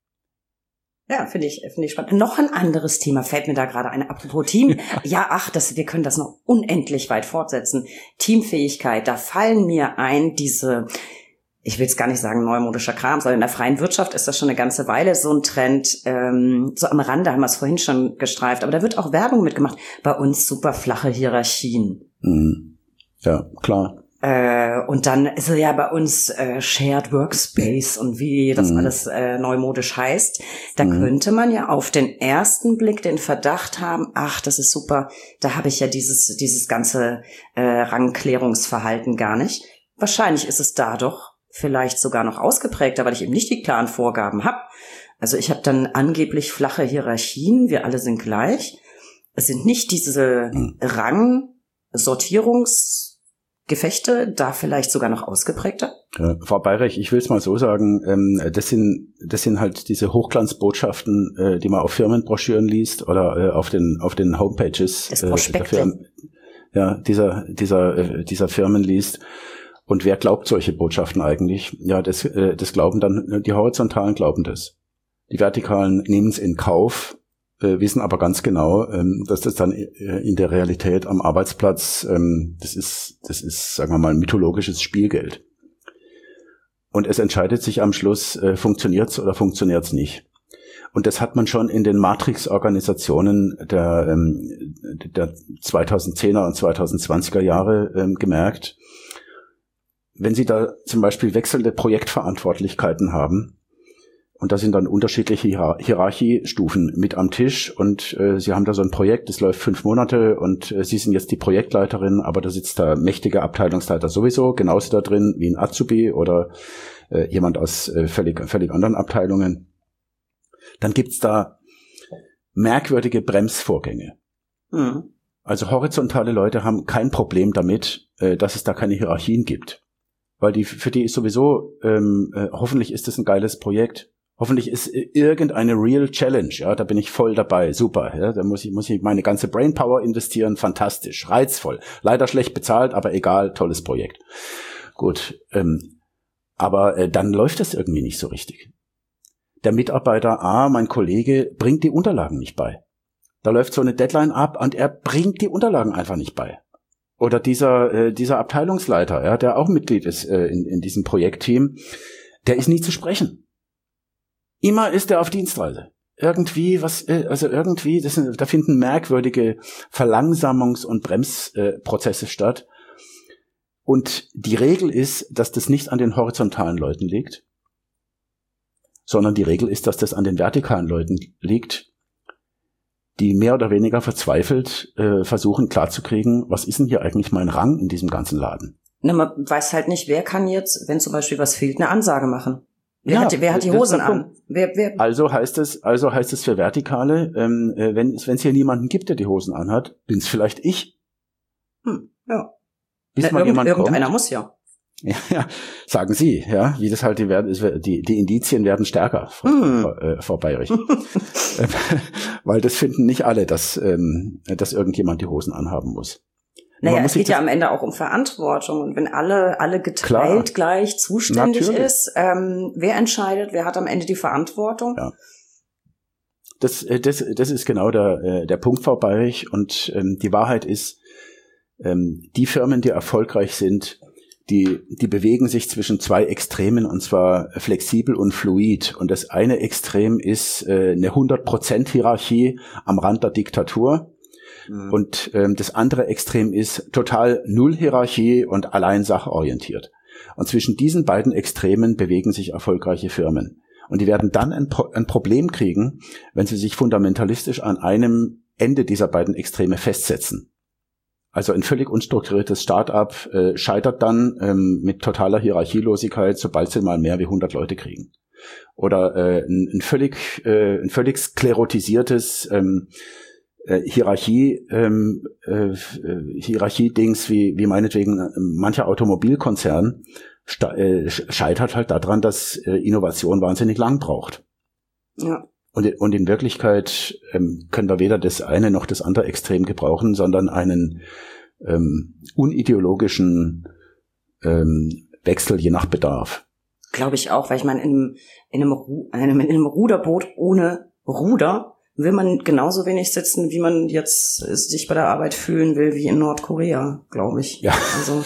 Ja, finde ich, finde ich spannend. Noch ein anderes Thema fällt mir da gerade ein. Apropos Team. Ja, ach, das, wir können das noch unendlich weit fortsetzen. Teamfähigkeit, da fallen mir ein diese, ich will es gar nicht sagen neumodischer Kram, sondern in der freien Wirtschaft ist das schon eine ganze Weile so ein Trend. Ähm, so am Rande haben wir es vorhin schon gestreift, aber da wird auch Werbung mitgemacht. Bei uns super flache Hierarchien. Mhm. Ja, klar. Äh, und dann ist es ja bei uns äh, Shared Workspace und wie das mhm. alles äh, neumodisch heißt. Da mhm. könnte man ja auf den ersten Blick den Verdacht haben, ach, das ist super, da habe ich ja dieses dieses ganze äh, Rangklärungsverhalten gar nicht. Wahrscheinlich ist es da doch vielleicht sogar noch ausgeprägter, weil ich eben nicht die klaren Vorgaben habe. Also ich habe dann angeblich flache Hierarchien, wir alle sind gleich. Es sind nicht diese mhm. Rangsortierungs Gefechte, da vielleicht sogar noch ausgeprägter? Ja, Frau Beirich, ich will es mal so sagen, ähm, das sind das sind halt diese Hochglanzbotschaften, äh, die man auf Firmenbroschüren liest oder äh, auf den auf den Homepages das äh, der Firmen, ja, dieser dieser äh, dieser Firmen liest. Und wer glaubt solche Botschaften eigentlich? Ja, das äh, das glauben dann die Horizontalen glauben das. Die Vertikalen nehmen es in Kauf. Äh, wissen aber ganz genau, ähm, dass das dann äh, in der Realität am Arbeitsplatz, ähm, das ist, das ist, sagen wir mal, mythologisches Spielgeld. Und es entscheidet sich am Schluss, äh, funktioniert's oder funktioniert's nicht. Und das hat man schon in den Matrix-Organisationen der, ähm, der zweitausendzehner und zweitausendzwanziger Jahre ähm, gemerkt. Wenn Sie da zum Beispiel wechselnde Projektverantwortlichkeiten haben, und da sind dann unterschiedliche Hier- Hierarchiestufen mit am Tisch und äh, Sie haben da so ein Projekt, das läuft fünf Monate und äh, Sie sind jetzt die Projektleiterin, aber da sitzt der mächtige Abteilungsleiter sowieso genauso da drin wie ein Azubi oder äh, jemand aus äh, völlig, völlig anderen Abteilungen. Dann gibt's da merkwürdige Bremsvorgänge. Mhm. Also horizontale Leute haben kein Problem damit, äh, dass es da keine Hierarchien gibt. Weil die für die ist sowieso, ähm, äh, hoffentlich ist es ein geiles Projekt. Hoffentlich ist irgendeine Real Challenge, ja, da bin ich voll dabei, super, ja, da muss ich, muss ich meine ganze Brainpower investieren, fantastisch, reizvoll, leider schlecht bezahlt, aber egal, tolles Projekt. Gut, ähm, aber äh, dann läuft das irgendwie nicht so richtig. Der Mitarbeiter A, mein Kollege, bringt die Unterlagen nicht bei. Da läuft so eine Deadline ab und er bringt die Unterlagen einfach nicht bei. Oder dieser, äh, dieser Abteilungsleiter, ja, der auch Mitglied ist äh, in, in diesem Projektteam, der ist nie zu sprechen. Immer ist er auf Dienstreise. Irgendwie, was, also irgendwie, das sind, da finden merkwürdige Verlangsamungs- und Bremsprozesse äh, statt. Und die Regel ist, dass das nicht an den horizontalen Leuten liegt, sondern die Regel ist, dass das an den vertikalen Leuten liegt, die mehr oder weniger verzweifelt äh, versuchen klarzukriegen, was ist denn hier eigentlich mein Rang in diesem ganzen Laden? Na, man weiß halt nicht, wer kann jetzt, wenn zum Beispiel was fehlt, eine Ansage machen. Wer, ja, hat, wer hat die Hosen an? Wer, wer? Also heißt es, also heißt es für Vertikale, ähm, wenn wenn es hier niemanden gibt, der die Hosen anhat, bin's vielleicht ich. Hm, ja. Bis Na, mal irgend, jemand irgendeiner kommt. muss ja. Ja, ja, sagen Sie, ja, wie das halt die werden, die die Indizien werden stärker, hm. Frau, äh, Frau Bayrich, weil das finden nicht alle, dass ähm, dass irgendjemand die Hosen anhaben muss. Naja, es geht ja am Ende auch um Verantwortung. Und wenn alle alle geteilt klar, gleich zuständig natürlich. ist, ähm, wer entscheidet, wer hat am Ende die Verantwortung? Ja. Das, das, das ist genau der, der Punkt, Frau Bayrich. Und ähm, die Wahrheit ist, ähm, die Firmen, die erfolgreich sind, die, die bewegen sich zwischen zwei Extremen, und zwar flexibel und fluid. Und das eine Extrem ist äh, eine hundert Prozent Hierarchie am Rand der Diktatur. Und ähm, das andere Extrem ist total Null Hierarchie und allein sachorientiert. Und zwischen diesen beiden Extremen bewegen sich erfolgreiche Firmen. Und die werden dann ein, Pro- ein Problem kriegen, wenn sie sich fundamentalistisch an einem Ende dieser beiden Extreme festsetzen. Also ein völlig unstrukturiertes Start-up äh, scheitert dann ähm, mit totaler Hierarchielosigkeit, sobald sie mal mehr wie hundert Leute kriegen. Oder äh, ein, ein völlig äh, ein völlig sklerotisiertes ähm, Hierarchie, ähm, äh, Hierarchie-Dings wie, wie meinetwegen mancher Automobilkonzern sta- äh, scheitert halt daran, dass äh, Innovation wahnsinnig lang braucht. Ja. Und, und in Wirklichkeit ähm, können wir weder das eine noch das andere Extrem gebrauchen, sondern einen ähm, unideologischen ähm, Wechsel je nach Bedarf. Glaube ich auch, weil ich meine, in einem, in einem, Ru- in einem, in einem Ruderboot ohne Ruder will man genauso wenig sitzen, wie man jetzt sich bei der Arbeit fühlen will, wie in Nordkorea, glaube ich. Ja. Also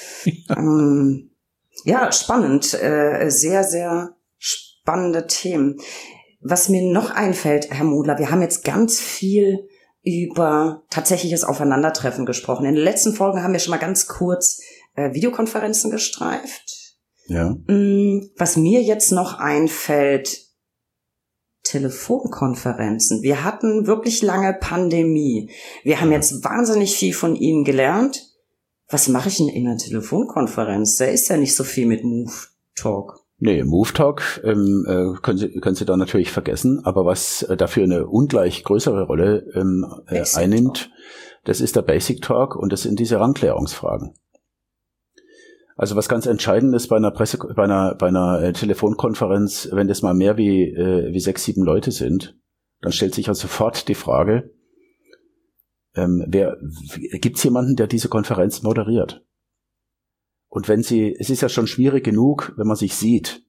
ähm, ja, spannend, äh, sehr, sehr spannende Themen. Was mir noch einfällt, Herr Modler, wir haben jetzt ganz viel über tatsächliches Aufeinandertreffen gesprochen. In den letzten Folgen haben wir schon mal ganz kurz äh, Videokonferenzen gestreift. Ja. Was mir jetzt noch einfällt, Telefonkonferenzen. Wir hatten wirklich lange Pandemie. Wir haben jetzt wahnsinnig viel von Ihnen gelernt. Was mache ich denn in einer Telefonkonferenz? Da ist ja nicht so viel mit Move Talk. Nee, Move Talk ähm, äh, können Sie können Sie da natürlich vergessen. Aber was äh, dafür eine ungleich größere Rolle ähm, äh, einnimmt, das ist der Basic Talk und das sind diese Rangklärungsfragen. Also was ganz entscheidend ist bei einer Presse, bei einer, bei einer äh, Telefonkonferenz, wenn das mal mehr wie, äh, wie sechs, sieben Leute sind, dann stellt sich ja sofort die Frage, ähm, wer, gibt's jemanden, der diese Konferenz moderiert? Und wenn sie, es ist ja schon schwierig genug, wenn man sich sieht,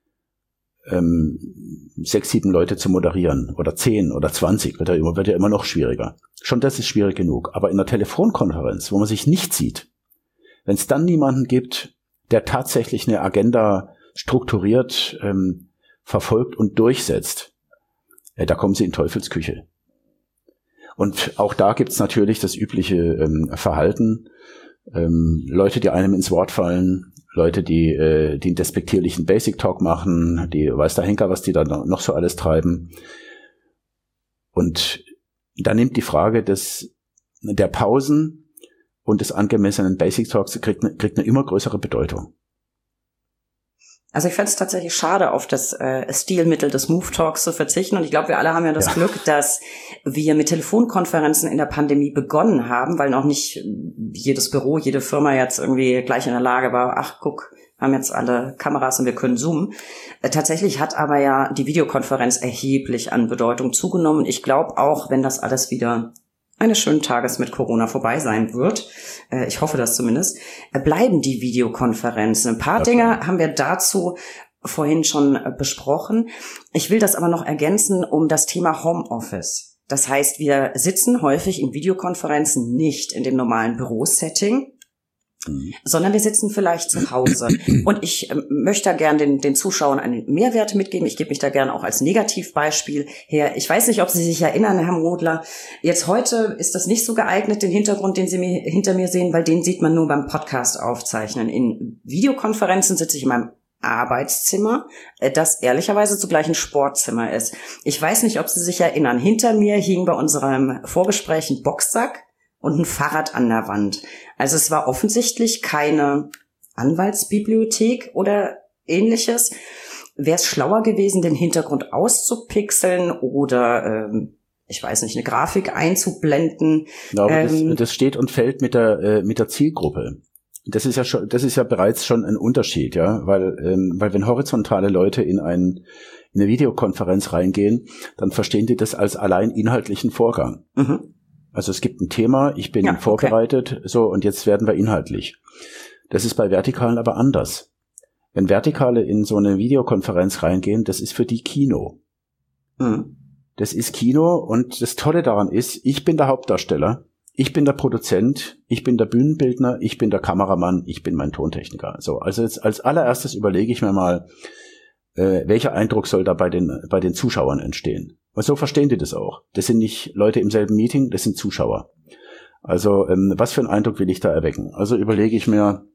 ähm, sechs, sieben Leute zu moderieren oder zehn oder zwanzig, wird ja immer, wird ja immer noch schwieriger. Schon das ist schwierig genug. Aber in einer Telefonkonferenz, wo man sich nicht sieht, wenn es dann niemanden gibt, der tatsächlich eine Agenda strukturiert ähm, verfolgt und durchsetzt, äh, da kommen sie in Teufelsküche. Und auch da gibt's natürlich das übliche ähm, Verhalten. Ähm, Leute, die einem ins Wort fallen, Leute, die, äh, die einen despektierlichen Basic Talk machen, die weiß der Henker, was die da noch so alles treiben. Und da nimmt die Frage des, der Pausen und des angemessenen Basic Talks kriegt eine, kriegt eine immer größere Bedeutung. Also ich fände es tatsächlich schade, auf das äh, Stilmittel des Move Talks zu verzichten. Und ich glaube, wir alle haben ja das ja. Glück, dass wir mit Telefonkonferenzen in der Pandemie begonnen haben, weil noch nicht jedes Büro, jede Firma jetzt irgendwie gleich in der Lage war, ach guck, haben jetzt alle Kameras und wir können zoomen. Äh, tatsächlich hat aber ja die Videokonferenz erheblich an Bedeutung zugenommen. Ich glaube auch, wenn das alles wieder eines schönen Tages mit Corona vorbei sein wird, äh, ich hoffe das zumindest, äh, bleiben die Videokonferenzen. Ein paar okay. Dinge haben wir dazu vorhin schon äh, besprochen. Ich will das aber noch ergänzen um das Thema Homeoffice. Das heißt, wir sitzen häufig in Videokonferenzen nicht in dem normalen Bürosetting, sondern wir sitzen vielleicht zu Hause. Und ich äh, möchte da gern den, den Zuschauern einen Mehrwert mitgeben. Ich gebe mich da gern auch als Negativbeispiel her. Ich weiß nicht, ob Sie sich erinnern, Herr Modler. Jetzt heute ist das nicht so geeignet, den Hintergrund, den Sie mir, hinter mir sehen, weil den sieht man nur beim Podcast aufzeichnen. In Videokonferenzen sitze ich in meinem Arbeitszimmer, das ehrlicherweise zugleich ein Sportzimmer ist. Ich weiß nicht, ob Sie sich erinnern. Hinter mir hing bei unserem Vorgespräch ein Boxsack und ein Fahrrad an der Wand. Also es war offensichtlich keine Anwaltsbibliothek oder ähnliches. wäre es schlauer gewesen, den Hintergrund auszupixeln oder, ähm, ich weiß nicht, eine Grafik einzublenden? Ja, aber ähm, das, das steht und fällt mit der, äh, mit der Zielgruppe. Das ist ja schon, das ist ja bereits schon ein Unterschied, ja, weil, ähm, weil wenn horizontale Leute in ein, in eine Videokonferenz reingehen, dann verstehen die das als allein inhaltlichen Vorgang. Mhm. Also es gibt ein Thema, ich bin ja, vorbereitet, okay. So, und jetzt werden wir inhaltlich. Das ist bei Vertikalen aber anders. Wenn Vertikale in so eine Videokonferenz reingehen, das ist für die Kino. Mhm. Das ist Kino und das Tolle daran ist, ich bin der Hauptdarsteller, ich bin der Produzent, ich bin der Bühnenbildner, ich bin der Kameramann, ich bin mein Tontechniker. So, also jetzt als allererstes überlege ich mir mal, äh, welcher Eindruck soll da bei den bei den Zuschauern entstehen. Und so verstehen die das auch. Das sind nicht Leute im selben Meeting, das sind Zuschauer. Also ähm, was für einen Eindruck will ich da erwecken? Also überlege ich mir,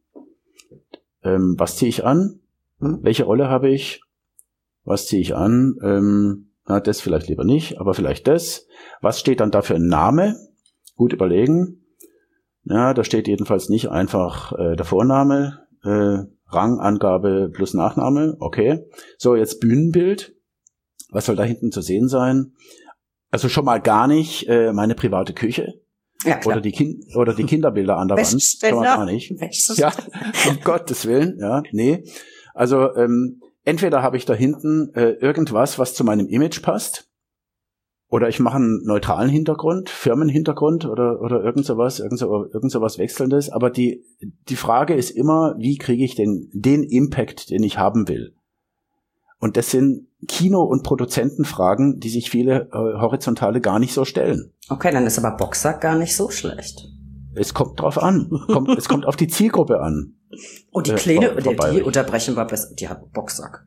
ähm, was ziehe ich an? Hm? Welche Rolle habe ich? Was ziehe ich an? Ähm, na, das vielleicht lieber nicht, aber vielleicht das. Was steht dann da für ein Name? Gut überlegen. Ja, da steht jedenfalls nicht einfach äh, der Vorname, äh, Rangangabe plus Nachname. Okay. So, jetzt Bühnenbild. Was soll da hinten zu sehen sein? Also schon mal gar nicht äh, meine private Küche. Ja, klar. Oder die Kind oder die Kinderbilder an der Wand. Schon mal gar nicht. Ja, um Gottes Willen. Ja, nee. Also ähm, entweder habe ich da hinten äh, irgendwas, was zu meinem Image passt, oder ich mache einen neutralen Hintergrund, Firmenhintergrund oder oder irgend sowas, irgend, so, irgend sowas Wechselndes. Aber die die Frage ist immer, wie kriege ich den den Impact, den ich haben will? Und das sind Kino- und Produzentenfragen, die sich viele äh, Horizontale gar nicht so stellen. Okay, dann ist aber Boxsack gar nicht so schlecht. Es kommt drauf an. Kommt, es kommt auf die Zielgruppe an. Und die Kleine, äh, die, die unterbrechen wir besser. Die hat Boxsack.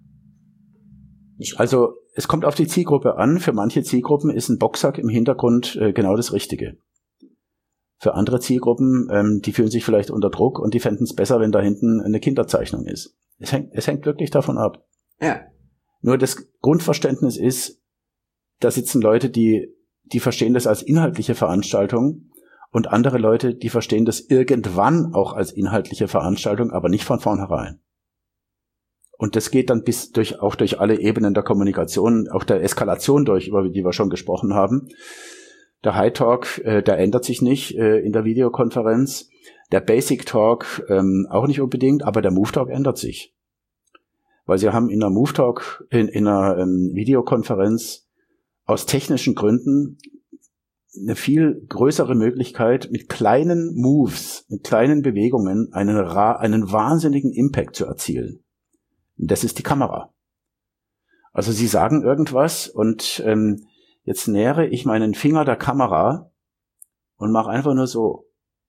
Nicht also es kommt auf die Zielgruppe an. Für manche Zielgruppen ist ein Boxsack im Hintergrund äh, genau das Richtige. Für andere Zielgruppen, ähm, die fühlen sich vielleicht unter Druck und die fänden es besser, wenn da hinten eine Kinderzeichnung ist. Es hängt, es hängt wirklich davon ab. Ja. Nur das Grundverständnis ist, da sitzen Leute, die, die verstehen das als inhaltliche Veranstaltung und andere Leute, die verstehen das irgendwann auch als inhaltliche Veranstaltung, aber nicht von vornherein. Und das geht dann bis durch, auch durch alle Ebenen der Kommunikation, auch der Eskalation durch, über die wir schon gesprochen haben. Der High Talk, äh, der ändert sich nicht äh, in der Videokonferenz. Der Basic Talk ähm, auch nicht unbedingt, aber der Move Talk ändert sich. Weil sie haben in einer Move Talk, in, in einer ähm, Videokonferenz aus technischen Gründen eine viel größere Möglichkeit, mit kleinen Moves, mit kleinen Bewegungen einen, ra- einen wahnsinnigen Impact zu erzielen. Und das ist die Kamera. Also sie sagen irgendwas und ähm, jetzt nähere ich meinen Finger der Kamera und mache einfach nur so.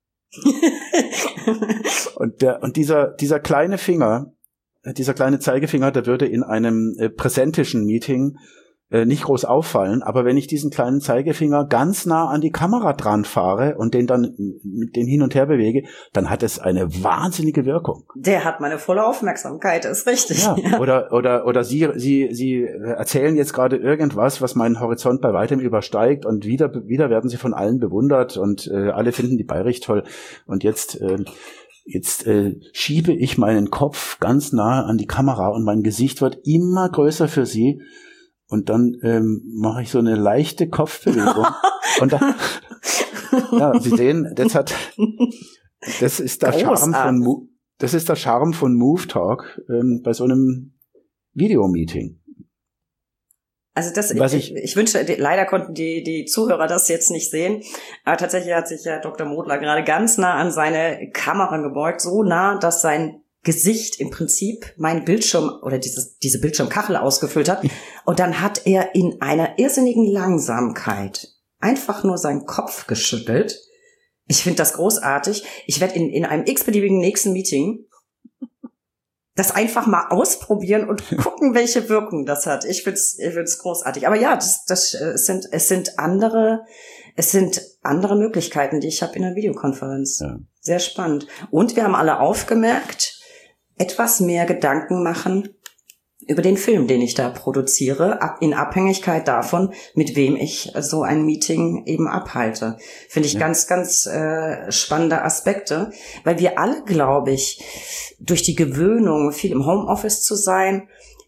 und der und dieser dieser kleine Finger, dieser kleine Zeigefinger, der würde in einem äh, präsentischen Meeting äh, nicht groß auffallen, aber wenn ich diesen kleinen Zeigefinger ganz nah an die Kamera dran fahre und den dann mit den hin und her bewege, dann hat es eine wahnsinnige Wirkung. Der hat meine volle Aufmerksamkeit, ist richtig. Ja, ja. Oder oder oder Sie Sie Sie erzählen jetzt gerade irgendwas, was meinen Horizont bei weitem übersteigt und wieder wieder werden Sie von allen bewundert und äh, alle finden die Bayrich toll und jetzt äh, Jetzt äh, schiebe ich meinen Kopf ganz nah an die Kamera und mein Gesicht wird immer größer für Sie. Und dann ähm, mache ich so eine leichte Kopfbewegung. Und dann, ja, Sie sehen, das hat, das ist der Charme von, das ist der Charme von Move Talk ähm, bei so einem Videomeeting. Also das, ich, ich, ich wünsche, leider konnten die, die Zuhörer das jetzt nicht sehen, aber tatsächlich hat sich ja Doktor Modler gerade ganz nah an seine Kamera gebeugt, so nah, dass sein Gesicht im Prinzip meinen Bildschirm oder dieses, diese Bildschirmkachel ausgefüllt hat. Und dann hat er in einer irrsinnigen Langsamkeit einfach nur seinen Kopf geschüttelt. Ich finde das großartig. Ich werde in, in einem x-beliebigen nächsten Meeting das einfach mal ausprobieren und gucken, welche Wirkung das hat. Ich find's, ich find's großartig. Aber ja, das, das, es sind, es sind andere, es sind andere Möglichkeiten, die ich habe in der Videokonferenz. Ja. Sehr spannend. Und wir haben alle aufgemerkt, etwas mehr Gedanken machen über den Film, den ich da produziere, in Abhängigkeit davon, mit wem ich so ein Meeting eben abhalte. Finde ich ja. ganz, ganz äh, spannende Aspekte, weil wir alle, glaube ich, durch die Gewöhnung, viel im Homeoffice zu sein,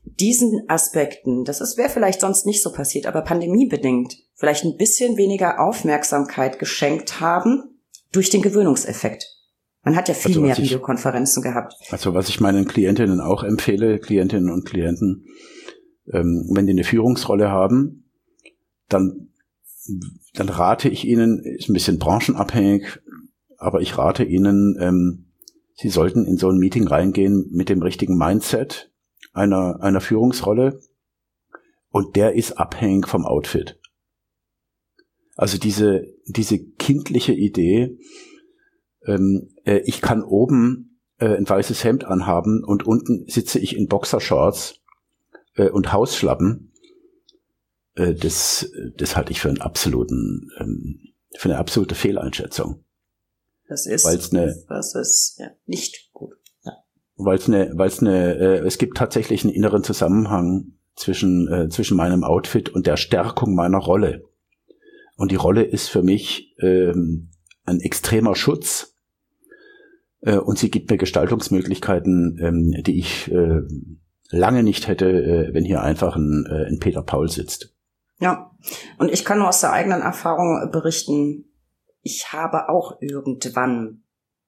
diesen Aspekten, das ist wäre vielleicht sonst nicht so passiert, aber pandemiebedingt vielleicht ein bisschen weniger Aufmerksamkeit geschenkt haben durch den Gewöhnungseffekt. Man hat ja viel also, mehr ich, Videokonferenzen gehabt. Also was ich meinen Klientinnen auch empfehle, Klientinnen und Klienten, ähm, wenn die eine Führungsrolle haben, dann, dann rate ich ihnen, ist ein bisschen branchenabhängig, aber ich rate ihnen, ähm, sie sollten in so ein Meeting reingehen mit dem richtigen Mindset einer, einer Führungsrolle, und der ist abhängig vom Outfit. Also diese, diese kindliche Idee, ähm, äh, ich kann oben äh, ein weißes Hemd anhaben und unten sitze ich in Boxershorts äh, und Hausschlappen, äh, das, das halte ich für einen absoluten, ähm, für eine absolute Fehleinschätzung. Das ist, weil's eine, das ist ja, nicht gut. Ja. Weil es eine, weil es eine, äh, es gibt tatsächlich einen inneren Zusammenhang zwischen äh, zwischen meinem Outfit und der Stärkung meiner Rolle. Und die Rolle ist für mich ähm, ein extremer Schutz, äh, und sie gibt mir Gestaltungsmöglichkeiten, ähm, die ich äh, lange nicht hätte, äh, wenn hier einfach ein, äh, ein Peter Paul sitzt. Ja, und ich kann nur aus der eigenen Erfahrung berichten, ich habe auch irgendwann,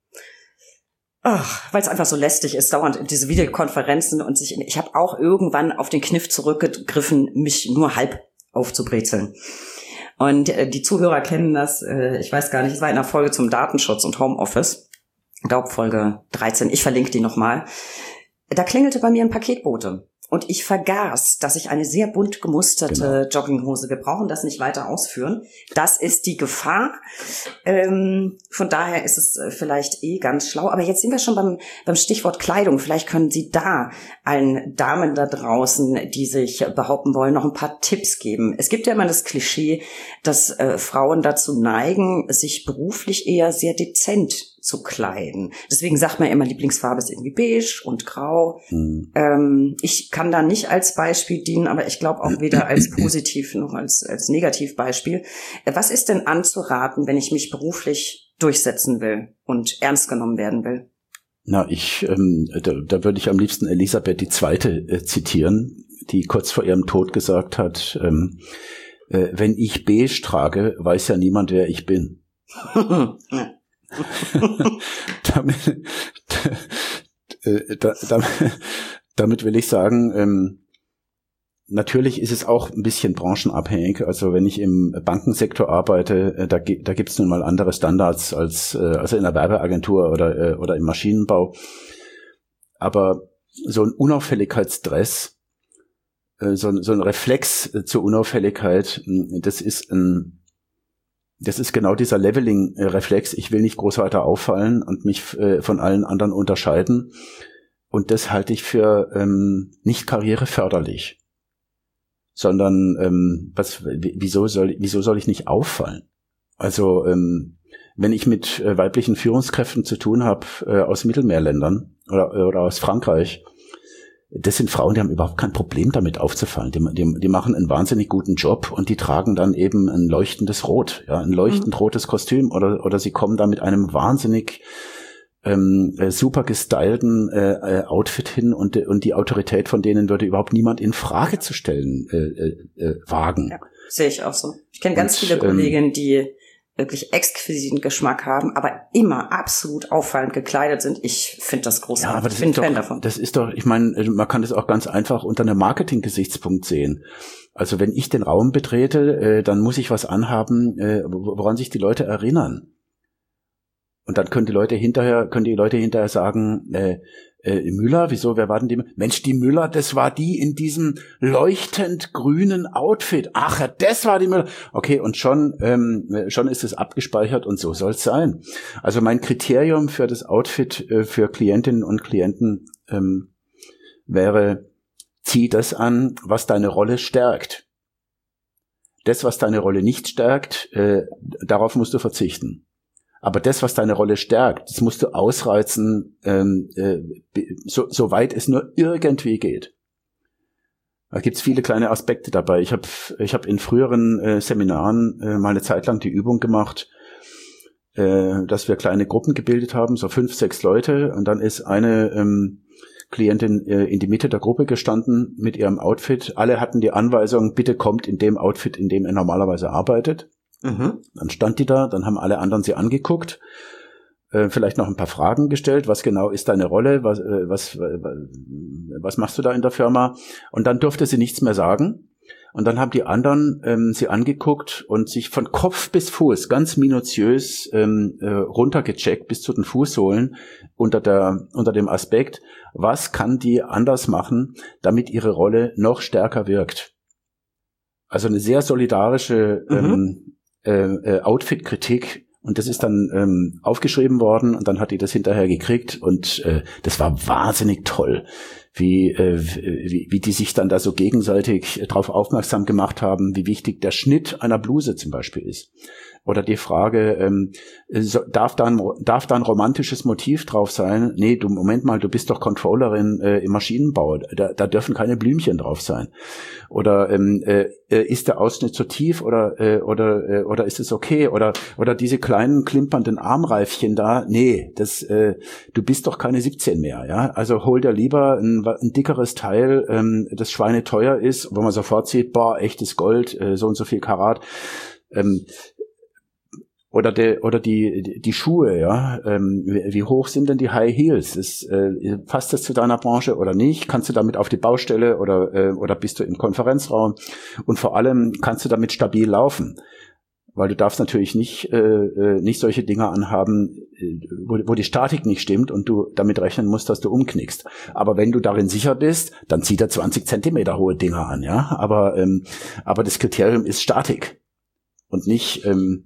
ach, weil es einfach so lästig ist, dauernd diese Videokonferenzen und sich, ich habe auch irgendwann auf den Kniff zurückgegriffen, mich nur halb aufzubrezeln. Und äh, die Zuhörer kennen das, äh, ich weiß gar nicht, es war in einer Folge zum Datenschutz und Homeoffice, ich glaube Folge dreizehn, ich verlinke die nochmal. Da klingelte bei mir ein Paketbote. Und ich vergaß, dass ich eine sehr bunt gemusterte genau. Jogginghose, wir brauchen das nicht weiter ausführen. Das ist die Gefahr. Ähm, von daher ist es vielleicht eh ganz schlau. Aber jetzt sind wir schon beim, beim Stichwort Kleidung. Vielleicht können Sie da allen Damen da draußen, die sich behaupten wollen, noch ein paar Tipps geben. Es gibt ja immer das Klischee, dass äh, Frauen dazu neigen, sich beruflich eher sehr dezent zu kleiden. Deswegen sagt man immer, Lieblingsfarbe ist irgendwie beige und grau. Hm. Ähm, ich kann da nicht als Beispiel dienen, aber ich glaube auch weder als positiv noch als, als Negativbeispiel. Was ist denn anzuraten, wenn ich mich beruflich durchsetzen will und ernst genommen werden will? Na, ich, ähm, da, da würde ich am liebsten Elisabeth die Zweite äh, zitieren, die kurz vor ihrem Tod gesagt hat, ähm, äh, wenn ich beige trage, weiß ja niemand, wer ich bin. Ja. damit, da, da, damit will ich sagen, ähm, natürlich ist es auch ein bisschen branchenabhängig. Also wenn ich im Bankensektor arbeite, äh, da, da gibt es nun mal andere Standards als äh, also in der Werbeagentur oder äh, oder im Maschinenbau. Aber so ein Unauffälligkeitsdress, äh, so, so ein Reflex äh, zur Unauffälligkeit, das ist ein Das ist genau dieser Leveling-Reflex. Ich will nicht groß weiter auffallen und mich äh, von allen anderen unterscheiden. Und das halte ich für ähm, nicht karriereförderlich, sondern ähm, was? Wieso soll wieso soll ich nicht auffallen? Also ähm, wenn ich mit äh, weiblichen Führungskräften zu tun habe äh, aus Mittelmeerländern oder, oder aus Frankreich, das sind Frauen, die haben überhaupt kein Problem damit aufzufallen. Die, die, die machen einen wahnsinnig guten Job und die tragen dann eben ein leuchtendes Rot, ja, ein leuchtend mhm. rotes Kostüm oder oder sie kommen da mit einem wahnsinnig ähm, äh, super gestylten äh, Outfit hin und und die Autorität von denen würde überhaupt niemand in Frage zu stellen äh, äh, wagen. Ja, sehe ich auch so. Ich kenne ganz und, viele Kolleginnen, ähm, die wirklich exquisiten Geschmack haben, aber immer absolut auffallend gekleidet sind. Ich finde das großartig. Ja, aber das ich bin ist Fan doch, davon. Das ist doch, ich meine, man kann das auch ganz einfach unter einem Marketing-Gesichtspunkt sehen. Also wenn ich den Raum betrete, äh, dann muss ich was anhaben, äh, woran sich die Leute erinnern. Und dann können die Leute hinterher, können die Leute hinterher sagen, äh, äh, Müller, wieso, wer war denn die? Mensch, die Müller, das war die in diesem leuchtend grünen Outfit. Ach, ja, das war die Müller. Okay, und schon, ähm, schon ist es abgespeichert und so soll es sein. Also mein Kriterium für das Outfit äh, für Klientinnen und Klienten ähm, wäre, zieh das an, was deine Rolle stärkt. Das, was deine Rolle nicht stärkt, äh, darauf musst du verzichten. Aber das, was deine Rolle stärkt, das musst du ausreizen, ähm, äh, so, so weit es nur irgendwie geht. Da gibt's viele kleine Aspekte dabei. Ich habe ich hab in früheren äh, Seminaren äh, mal eine Zeit lang die Übung gemacht, äh, dass wir kleine Gruppen gebildet haben, so fünf, sechs Leute. Und dann ist eine ähm, Klientin äh, in die Mitte der Gruppe gestanden mit ihrem Outfit. Alle hatten die Anweisung, bitte kommt in dem Outfit, in dem er normalerweise arbeitet. Mhm. Dann stand die da, dann haben alle anderen sie angeguckt, äh, vielleicht noch ein paar Fragen gestellt. Was genau ist deine Rolle? Was, äh, was, äh, was machst du da in der Firma? Und dann durfte sie nichts mehr sagen. Und dann haben die anderen ähm, sie angeguckt und sich von Kopf bis Fuß ganz minutiös ähm, äh, runtergecheckt bis zu den Fußsohlen unter der unter dem Aspekt, was kann die anders machen, damit ihre Rolle noch stärker wirkt. Also eine sehr solidarische ähm, mhm. äh, Outfit-Kritik. Und das ist dann ähm, aufgeschrieben worden und dann hat die das hinterher gekriegt und äh, das war wahnsinnig toll, wie, äh, wie wie die sich dann da so gegenseitig drauf aufmerksam gemacht haben, wie wichtig der Schnitt einer Bluse zum Beispiel ist. Oder die Frage, ähm, so, darf da ein, darf da ein romantisches Motiv drauf sein? Nee, du, Moment mal, du bist doch Controllerin äh, im Maschinenbau, da, da dürfen keine Blümchen drauf sein. Oder ähm, äh, ist der Ausschnitt zu tief oder äh, oder äh, oder ist es okay? Oder oder diese kleinen klimpernden Armreifchen da, nee, das äh, du bist doch keine siebzehn mehr, ja? Also hol dir lieber ein, ein dickeres Teil, ähm, das schweineteuer ist, wo man sofort sieht, boah, echtes Gold, äh, so und so viel Karat. Ähm, Oder der oder die die Schuhe, ja, ähm, wie, wie hoch sind denn die High Heels? Ist, äh, passt das zu deiner Branche oder nicht? Kannst du damit auf die Baustelle oder äh, oder bist du im Konferenzraum? Und vor allem kannst du damit stabil laufen, weil du darfst natürlich nicht äh, nicht solche Dinge anhaben, wo, wo die Statik nicht stimmt und du damit rechnen musst, dass du umknickst. Aber wenn du darin sicher bist, dann zieht er zwanzig Zentimeter hohe Dinger an, ja. Aber ähm, aber das Kriterium ist Statik und nicht ähm,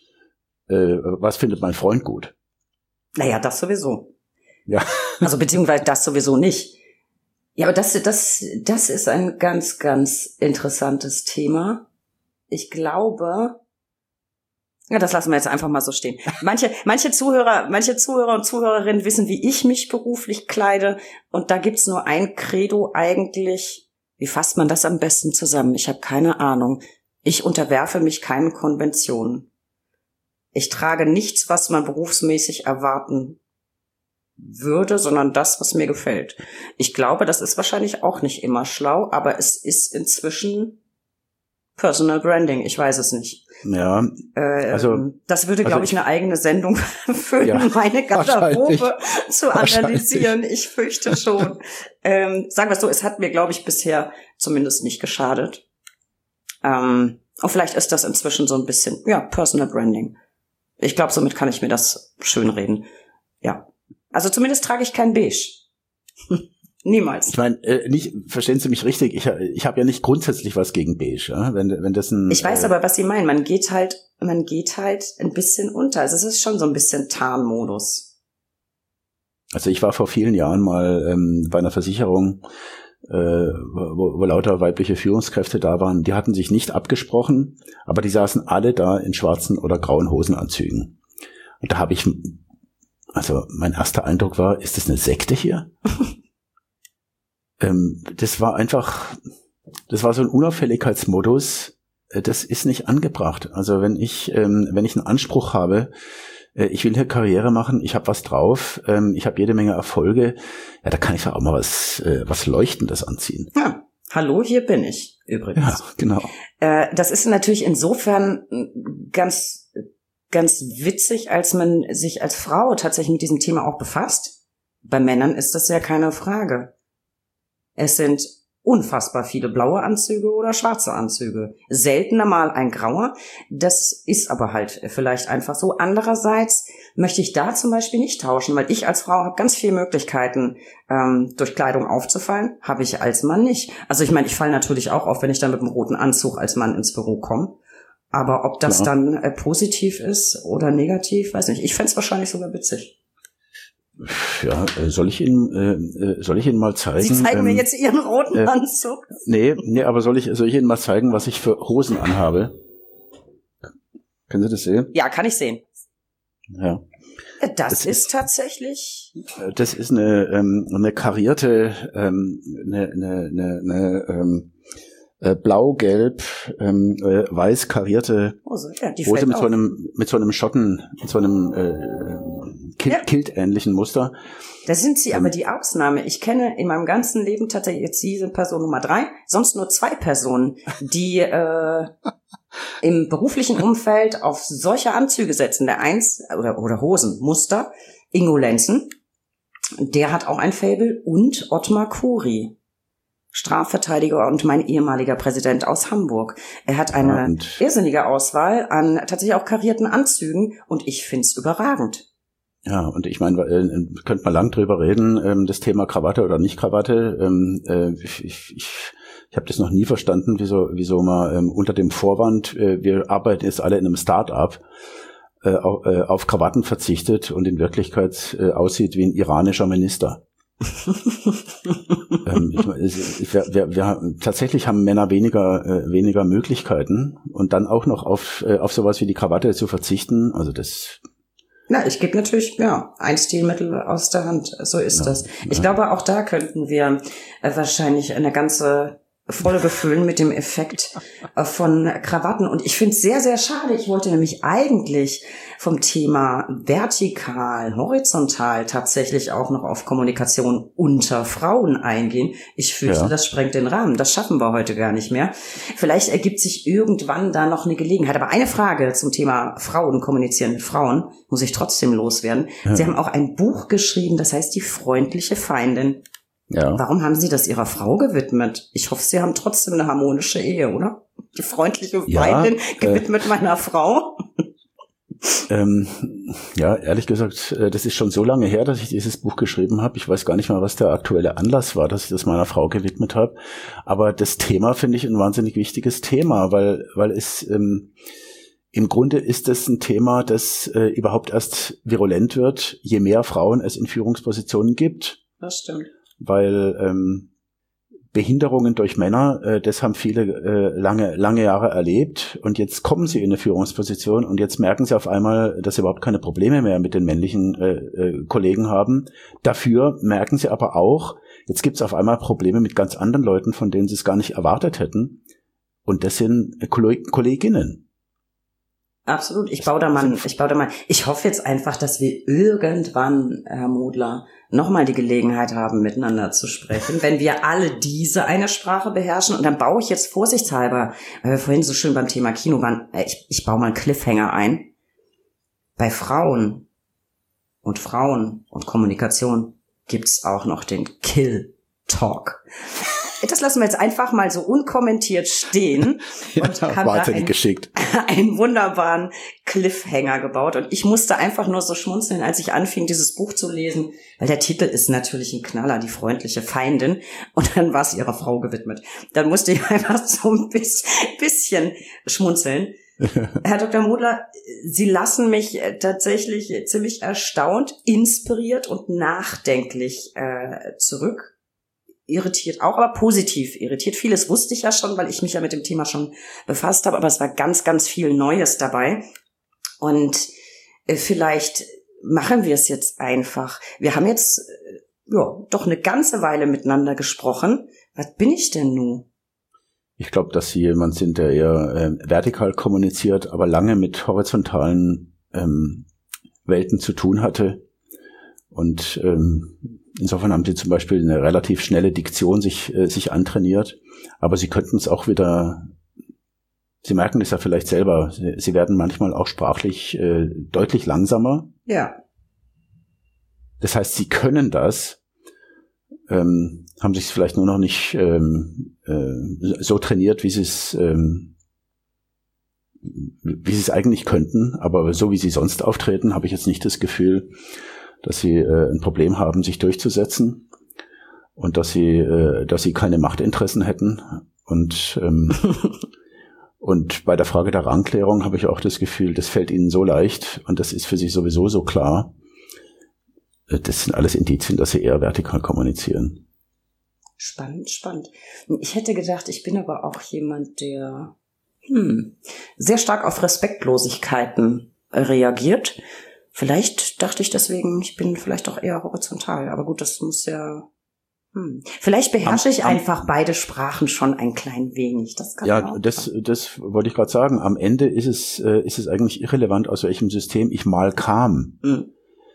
was findet mein Freund gut? Naja, das sowieso. Ja. Also beziehungsweise das sowieso nicht. Ja, aber das, das, das ist ein ganz, ganz interessantes Thema. Ich glaube, ja, das lassen wir jetzt einfach mal so stehen. Manche, manche Zuhörer, manche Zuhörer und Zuhörerinnen wissen, wie ich mich beruflich kleide. Und da gibt's nur ein Credo eigentlich. Wie fasst man das am besten zusammen? Ich habe keine Ahnung. Ich unterwerfe mich keinen Konventionen. Ich trage nichts, was man berufsmäßig erwarten würde, sondern das, was mir gefällt. Ich glaube, das ist wahrscheinlich auch nicht immer schlau, aber es ist inzwischen Personal Branding. Ich weiß es nicht. Ja, äh, also das würde, glaube also ich, eine eigene Sendung füllen, ja, meine Garderobe zu analysieren. Ich fürchte schon. ähm, sagen wir es so, es hat mir, glaube ich, bisher zumindest nicht geschadet. Ähm, und vielleicht ist das inzwischen so ein bisschen, ja, Personal Branding. Ich glaube, somit kann ich mir das schönreden. Ja. Also zumindest trage ich kein Beige. Niemals. Ich meine, äh, nicht, verstehen Sie mich richtig, ich, ich habe ja nicht grundsätzlich was gegen Beige, ja? wenn, wenn das ein... Ich weiß äh, aber, was Sie meinen. Man geht halt, man geht halt ein bisschen unter. Also es ist schon so ein bisschen Tarnmodus. Also ich war vor vielen Jahren mal ähm, bei einer Versicherung, äh, wo, wo lauter weibliche Führungskräfte da waren. Die hatten sich nicht abgesprochen, aber die saßen alle da in schwarzen oder grauen Hosenanzügen. Und da habe ich, also mein erster Eindruck war, ist das eine Sekte hier? ähm, das war einfach, das war so ein Unauffälligkeitsmodus, äh, das ist nicht angebracht. Also wenn ich, ähm, wenn ich einen Anspruch habe, ich will hier Karriere machen, ich habe was drauf, ähm, ich habe jede Menge Erfolge, ja, da kann ich ja auch mal was äh, was Leuchtendes anziehen. Ja, hallo, hier bin ich übrigens. Ja, genau. Äh, das ist natürlich insofern ganz ganz witzig, als man sich als Frau tatsächlich mit diesem Thema auch befasst. Bei Männern ist das ja keine Frage. Es sind unfassbar viele blaue Anzüge oder schwarze Anzüge. Seltener mal ein grauer. Das ist aber halt vielleicht einfach so. Andererseits möchte ich da zum Beispiel nicht tauschen, weil ich als Frau habe ganz viele Möglichkeiten, ähm, durch Kleidung aufzufallen. Habe ich als Mann nicht. Also ich meine, ich falle natürlich auch auf, wenn ich dann mit einem roten Anzug als Mann ins Büro komme. Aber ob das Klar. dann äh, positiv ist oder negativ, weiß nicht. Ich fände es wahrscheinlich sogar witzig. Ja, soll ich Ihnen, äh, soll ich Ihnen mal zeigen? Sie zeigen ähm, mir jetzt Ihren roten äh, Anzug. Nee, nee, aber soll ich, soll ich Ihnen mal zeigen, was ich für Hosen anhabe? Können Sie das sehen? Ja, kann ich sehen. Ja. Das, das ist, ist tatsächlich. Das ist eine, ähm, eine karierte, ähm, eine, eine, eine, eine ähm, äh, blau-gelb, ähm, äh, weiß karierte Hose, ja, die Hose mit auf. so einem, mit so einem Schotten, mit so einem äh, Kilt, ja. Kilt-ähnlichen Muster. Da sind Sie ähm, aber die Ausnahme. Ich kenne in meinem ganzen Leben tatsächlich jetzt diese Person Nummer drei, sonst nur zwei Personen, die äh, im beruflichen Umfeld auf solche Anzüge setzen. Der eins, oder, oder Hosenmuster, Ingo Lenzen, der hat auch ein Faible, und Ottmar Khoury, Strafverteidiger und mein ehemaliger Präsident aus Hamburg. Er hat eine ja, irrsinnige Auswahl an tatsächlich auch karierten Anzügen, und ich find's überragend. Ja, und ich meine, äh, könnte man lang drüber reden, ähm, das Thema Krawatte oder nicht Krawatte. Ähm, äh, ich ich, ich, ich habe das noch nie verstanden, wieso, wieso man ähm, unter dem Vorwand, äh, wir arbeiten jetzt alle in einem Start-up, äh, auf, äh, auf Krawatten verzichtet und in Wirklichkeit äh, aussieht wie ein iranischer Minister. ähm, ich, ich, wir, wir, wir, tatsächlich haben Männer weniger äh, weniger Möglichkeiten, und dann auch noch auf äh, auf sowas wie die Krawatte zu verzichten. Also das. Na, ich gebe natürlich ja ein Stilmittel aus der Hand. So ist ja, das. Ich ja. glaube, auch da könnten wir äh, wahrscheinlich eine ganze Folge füllen mit dem Effekt äh, von Krawatten. Und ich finde es sehr, sehr schade. Ich wollte nämlich eigentlich vom Thema vertikal, horizontal tatsächlich auch noch auf Kommunikation unter Frauen eingehen. Ich fürchte, ja. das sprengt den Rahmen. Das schaffen wir heute gar nicht mehr. Vielleicht ergibt sich irgendwann da noch eine Gelegenheit. Aber eine Frage zum Thema Frauen, kommunizieren mit Frauen, muss ich trotzdem loswerden. Ja. Sie haben auch ein Buch geschrieben, das heißt Die freundliche Feindin. Ja. Warum haben Sie das Ihrer Frau gewidmet? Ich hoffe, Sie haben trotzdem eine harmonische Ehe, oder? Die freundliche Feindin ja, gewidmet äh, meiner Frau. Ähm, ja, ehrlich gesagt, das ist schon so lange her, dass ich dieses Buch geschrieben habe. Ich weiß gar nicht mal, was der aktuelle Anlass war, dass ich das meiner Frau gewidmet habe. Aber das Thema finde ich ein wahnsinnig wichtiges Thema, weil weil es ähm, im Grunde ist es ein Thema, das äh, überhaupt erst virulent wird, je mehr Frauen es in Führungspositionen gibt. Das stimmt. Weil ähm, Behinderungen durch Männer, äh, das haben viele äh, lange lange Jahre erlebt, und jetzt kommen sie in eine Führungsposition und jetzt merken sie auf einmal, dass sie überhaupt keine Probleme mehr mit den männlichen äh, äh, Kollegen haben. Dafür merken sie aber auch, jetzt gibt es auf einmal Probleme mit ganz anderen Leuten, von denen sie es gar nicht erwartet hätten, und das sind Kolleg- Kolleginnen. Absolut, ich baue da mal, ich baue da mal, ich hoffe jetzt einfach, dass wir irgendwann, Herr Modler, nochmal die Gelegenheit haben, miteinander zu sprechen, wenn wir alle diese eine Sprache beherrschen. Und dann baue ich jetzt vorsichtshalber, weil wir vorhin so schön beim Thema Kino waren, ich, ich baue mal einen Cliffhanger ein. Bei Frauen und Frauen und Kommunikation gibt's auch noch den Kill Talk. Das lassen wir jetzt einfach mal so unkommentiert stehen und ja, haben da einen, geschickt. einen wunderbaren Cliffhanger gebaut. Und ich musste einfach nur so schmunzeln, als ich anfing, dieses Buch zu lesen, weil der Titel ist natürlich ein Knaller, Die freundliche Feindin. Und dann war es ihrer Frau gewidmet. Dann musste ich einfach so ein bisschen schmunzeln. Herr Doktor Modler, Sie lassen mich tatsächlich ziemlich erstaunt, inspiriert und nachdenklich äh, zurück. Irritiert auch, aber positiv irritiert. Vieles wusste ich ja schon, weil ich mich ja mit dem Thema schon befasst habe, aber es war ganz, ganz viel Neues dabei. Und äh, vielleicht machen wir es jetzt einfach. Wir haben jetzt äh, ja doch eine ganze Weile miteinander gesprochen. Was bin ich denn nun? Ich glaube, dass Sie jemand sind, der eher äh, vertikal kommuniziert, aber lange mit horizontalen ähm, Welten zu tun hatte. Und ähm, insofern haben Sie zum Beispiel eine relativ schnelle Diktion sich äh, sich antrainiert, aber Sie könnten es auch wieder, Sie merken es ja vielleicht selber, Sie, Sie werden manchmal auch sprachlich äh, deutlich langsamer. Ja. Das heißt, Sie können das, ähm, haben sich vielleicht nur noch nicht ähm, äh, so trainiert, wie Sie es ähm, wie Sie es eigentlich könnten, aber so wie Sie sonst auftreten, habe ich jetzt nicht das Gefühl, dass sie äh, ein Problem haben, sich durchzusetzen, und dass sie, äh, dass sie keine Machtinteressen hätten. Und ähm, und bei der Frage der Rangklärung habe ich auch das Gefühl, das fällt ihnen so leicht, und das ist für sie sowieso so klar. Äh, das sind alles Indizien, dass sie eher vertikal kommunizieren. Spannend, spannend. Ich hätte gedacht, ich bin aber auch jemand, der hm, sehr stark auf Respektlosigkeiten reagiert. Vielleicht dachte ich deswegen, ich bin vielleicht auch eher horizontal. Aber gut, das muss ja... Hm. Vielleicht beherrsche am, ich am, einfach beide Sprachen schon ein klein wenig. Das kann ja, das, das wollte ich gerade sagen. Am Ende ist es, äh, ist es eigentlich irrelevant, aus welchem System ich mal kam. Hm.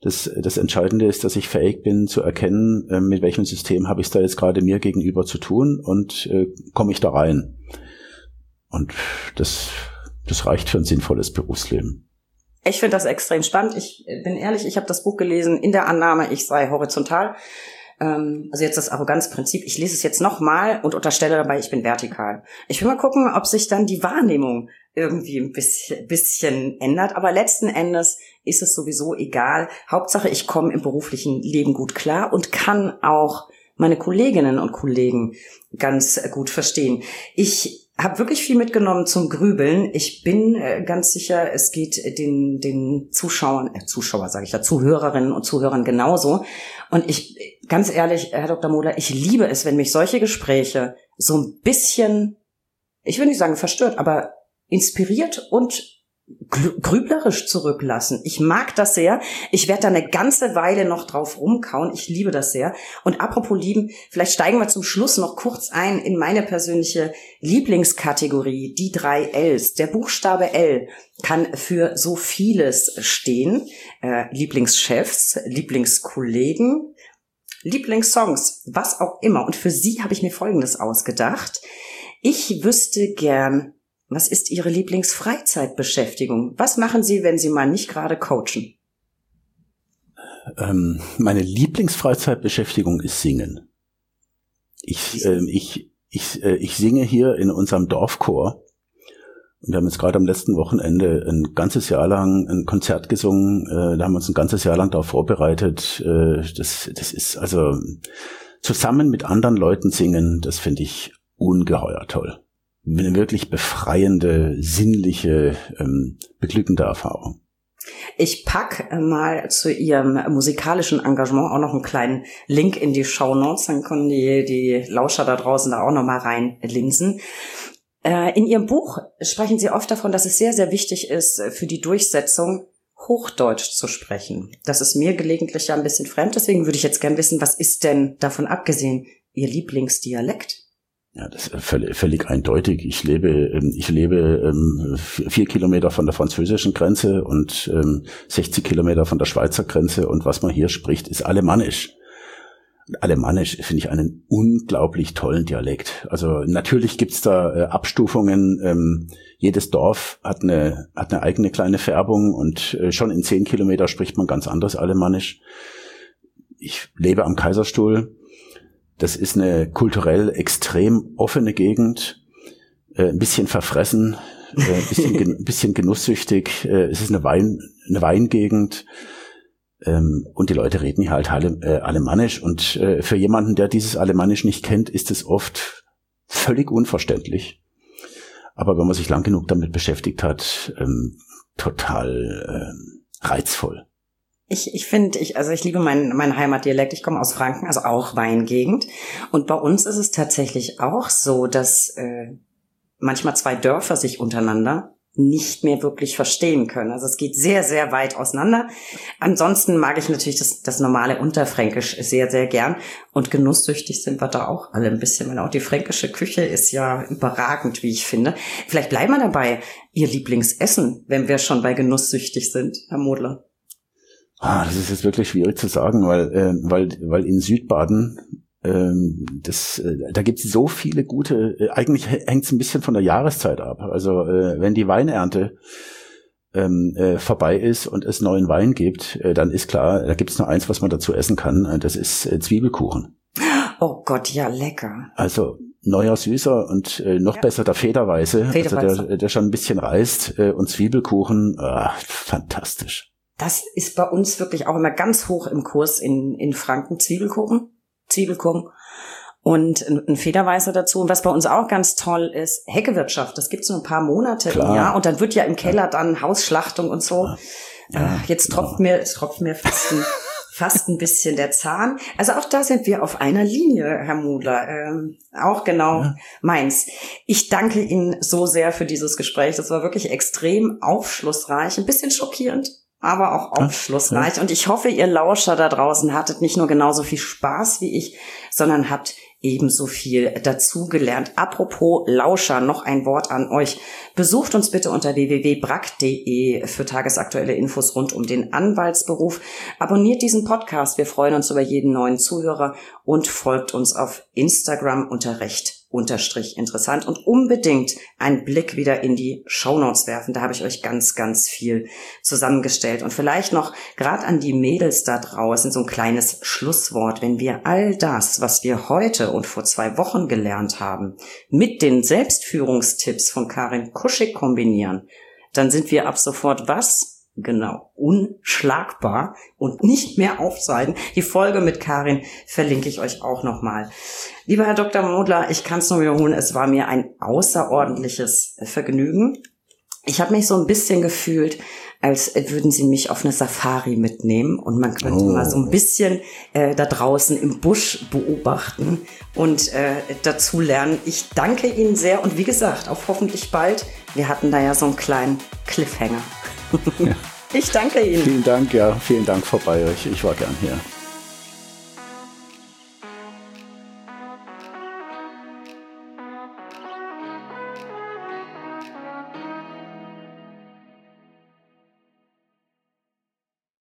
Das, das Entscheidende ist, dass ich fähig bin zu erkennen, äh, mit welchem System habe ich es da jetzt gerade mir gegenüber zu tun und äh, komme ich da rein. Und das, das reicht für ein sinnvolles Berufsleben. Ich finde das extrem spannend. Ich bin ehrlich, ich habe das Buch gelesen in der Annahme, ich sei horizontal. Ähm, also jetzt das Arroganzprinzip. Ich lese es jetzt nochmal und unterstelle dabei, ich bin vertikal. Ich will mal gucken, ob sich dann die Wahrnehmung irgendwie ein bisschen, bisschen ändert. Aber letzten Endes ist es sowieso egal. Hauptsache, ich komme im beruflichen Leben gut klar und kann auch meine Kolleginnen und Kollegen ganz gut verstehen. Ich habe wirklich viel mitgenommen zum Grübeln. Ich bin äh, ganz sicher, es geht den den Zuschauern, äh, Zuschauer sage ich ja, Zuhörerinnen und Zuhörern genauso. Und ich, ganz ehrlich, Herr Doktor Modler, ich liebe es, wenn mich solche Gespräche so ein bisschen, ich will nicht sagen verstört, aber inspiriert und grüblerisch zurücklassen. Ich mag das sehr. Ich werde da eine ganze Weile noch drauf rumkauen. Ich liebe das sehr. Und apropos lieben, vielleicht steigen wir zum Schluss noch kurz ein in meine persönliche Lieblingskategorie, die drei Ls. Der Buchstabe L kann für so vieles stehen. Äh, Lieblingschefs, Lieblingskollegen, Lieblingssongs, was auch immer. Und für Sie habe ich mir Folgendes ausgedacht. Ich wüsste gern, was ist Ihre Lieblingsfreizeitbeschäftigung? Was machen Sie, wenn Sie mal nicht gerade coachen? Ähm, meine Lieblingsfreizeitbeschäftigung ist Singen. Ich, äh, ich, ich, äh, ich singe hier in unserem Dorfchor. Und wir haben jetzt gerade am letzten Wochenende ein ganzes Jahr lang ein Konzert gesungen. Äh, da haben wir uns ein ganzes Jahr lang darauf vorbereitet. Äh, das, das ist also zusammen mit anderen Leuten singen, das finde ich ungeheuer toll. Eine wirklich befreiende, sinnliche, ähm, beglückende Erfahrung. Ich pack mal zu Ihrem musikalischen Engagement auch noch einen kleinen Link in die Shownotes, dann können die, die Lauscher da draußen da auch noch mal reinlinsen. Äh, in Ihrem Buch sprechen Sie oft davon, dass es sehr, sehr wichtig ist, für die Durchsetzung Hochdeutsch zu sprechen. Das ist mir gelegentlich ja ein bisschen fremd, deswegen würde ich jetzt gern wissen, was ist denn davon abgesehen Ihr Lieblingsdialekt? Ja, das ist völlig, völlig eindeutig. Ich lebe, ich lebe ähm, vier Kilometer von der französischen Grenze und ähm, sechzig Kilometer von der Schweizer Grenze und was man hier spricht, ist Alemannisch. Alemannisch finde ich einen unglaublich tollen Dialekt. Also natürlich gibt's da äh, Abstufungen. Ähm, jedes Dorf hat eine hat eine eigene kleine Färbung und äh, schon in zehn Kilometer spricht man ganz anders Alemannisch. Ich lebe am Kaiserstuhl. Das ist eine kulturell extrem offene Gegend, äh, ein bisschen verfressen, äh, ein bisschen, gen- bisschen genusssüchtig. Äh, es ist eine Wein, eine Weingegend ähm, und die Leute reden hier halt alle, äh, Alemannisch. Und äh, für jemanden, der dieses Alemannisch nicht kennt, ist es oft völlig unverständlich. Aber wenn man sich lang genug damit beschäftigt hat, ähm, total äh, reizvoll. Ich, ich finde, ich, also ich liebe meinen, meinen Heimatdialekt. Ich komme aus Franken, also auch Weingegend. Und bei uns ist es tatsächlich auch so, dass äh, manchmal zwei Dörfer sich untereinander nicht mehr wirklich verstehen können. Also es geht sehr, sehr weit auseinander. Ansonsten mag ich natürlich das, das normale Unterfränkisch sehr, sehr gern. Und genusssüchtig sind wir da auch alle ein bisschen, weil auch die fränkische Küche ist ja überragend, wie ich finde. Vielleicht bleiben wir dabei, Ihr Lieblingsessen, wenn wir schon bei genusssüchtig sind, Herr Modler. Ah, das ist jetzt wirklich schwierig zu sagen, weil äh, weil weil in Südbaden ähm, das äh, da gibt's so viele gute. Äh, eigentlich hängt's ein bisschen von der Jahreszeit ab. Also äh, wenn die Weinernte ähm, äh, vorbei ist und es neuen Wein gibt, äh, dann ist klar, da gibt's nur eins, was man dazu essen kann. Äh, das ist äh, Zwiebelkuchen. Oh Gott, ja lecker. Also neuer Süßer und äh, noch ja. besser der Federweiße, Federweiße. Also der, der schon ein bisschen reißt äh, und Zwiebelkuchen, äh, fantastisch. Das ist bei uns wirklich auch immer ganz hoch im Kurs in, in Franken. Zwiebelkuchen, Zwiebelkuchen und ein, ein Federweißer dazu. Und was bei uns auch ganz toll ist, Heckewirtschaft. Das gibt's nur ein paar Monate Klar. im Jahr. Und dann wird ja im Keller dann Hausschlachtung und so. Ja. Äh, jetzt tropft ja. mir, jetzt tropft mir fast ein, fast ein bisschen der Zahn. Also auch da sind wir auf einer Linie, Herr Modler. Ähm, auch genau ja. meins. Ich danke Ihnen so sehr für dieses Gespräch. Das war wirklich extrem aufschlussreich, ein bisschen schockierend, aber auch aufschlussreich. Und ich hoffe, ihr Lauscher da draußen hattet nicht nur genauso viel Spaß wie ich, sondern habt ebenso viel dazugelernt. Apropos Lauscher, noch ein Wort an euch. Besucht uns bitte unter w w w punkt brack punkt de für tagesaktuelle Infos rund um den Anwaltsberuf. Abonniert diesen Podcast, wir freuen uns über jeden neuen Zuhörer und folgt uns auf Instagram unter recht unterstrich interessant und unbedingt einen Blick wieder in die Shownotes werfen. Da habe ich euch ganz, ganz viel zusammengestellt. Und vielleicht noch gerade an die Mädels da draußen so ein kleines Schlusswort. Wenn wir all das, was wir heute und vor zwei Wochen gelernt haben, mit den Selbstführungstipps von Karin Kuschig kombinieren, dann sind wir ab sofort was? Genau, unschlagbar und nicht mehr aufzuhalten. Die Folge mit Karin verlinke ich euch auch nochmal. Lieber Herr Doktor Modler, ich kann es nur wiederholen, es war mir ein außerordentliches Vergnügen. Ich habe mich so ein bisschen gefühlt, als würden Sie mich auf eine Safari mitnehmen und man könnte oh. mal so ein bisschen äh, da draußen im Busch beobachten und äh, dazu lernen. Ich danke Ihnen sehr und wie gesagt, auf hoffentlich bald. Wir hatten da ja so einen kleinen Cliffhanger. Ja. Ich danke Ihnen. Vielen Dank, ja, vielen Dank, Frau Bayrich. Ich war gern hier.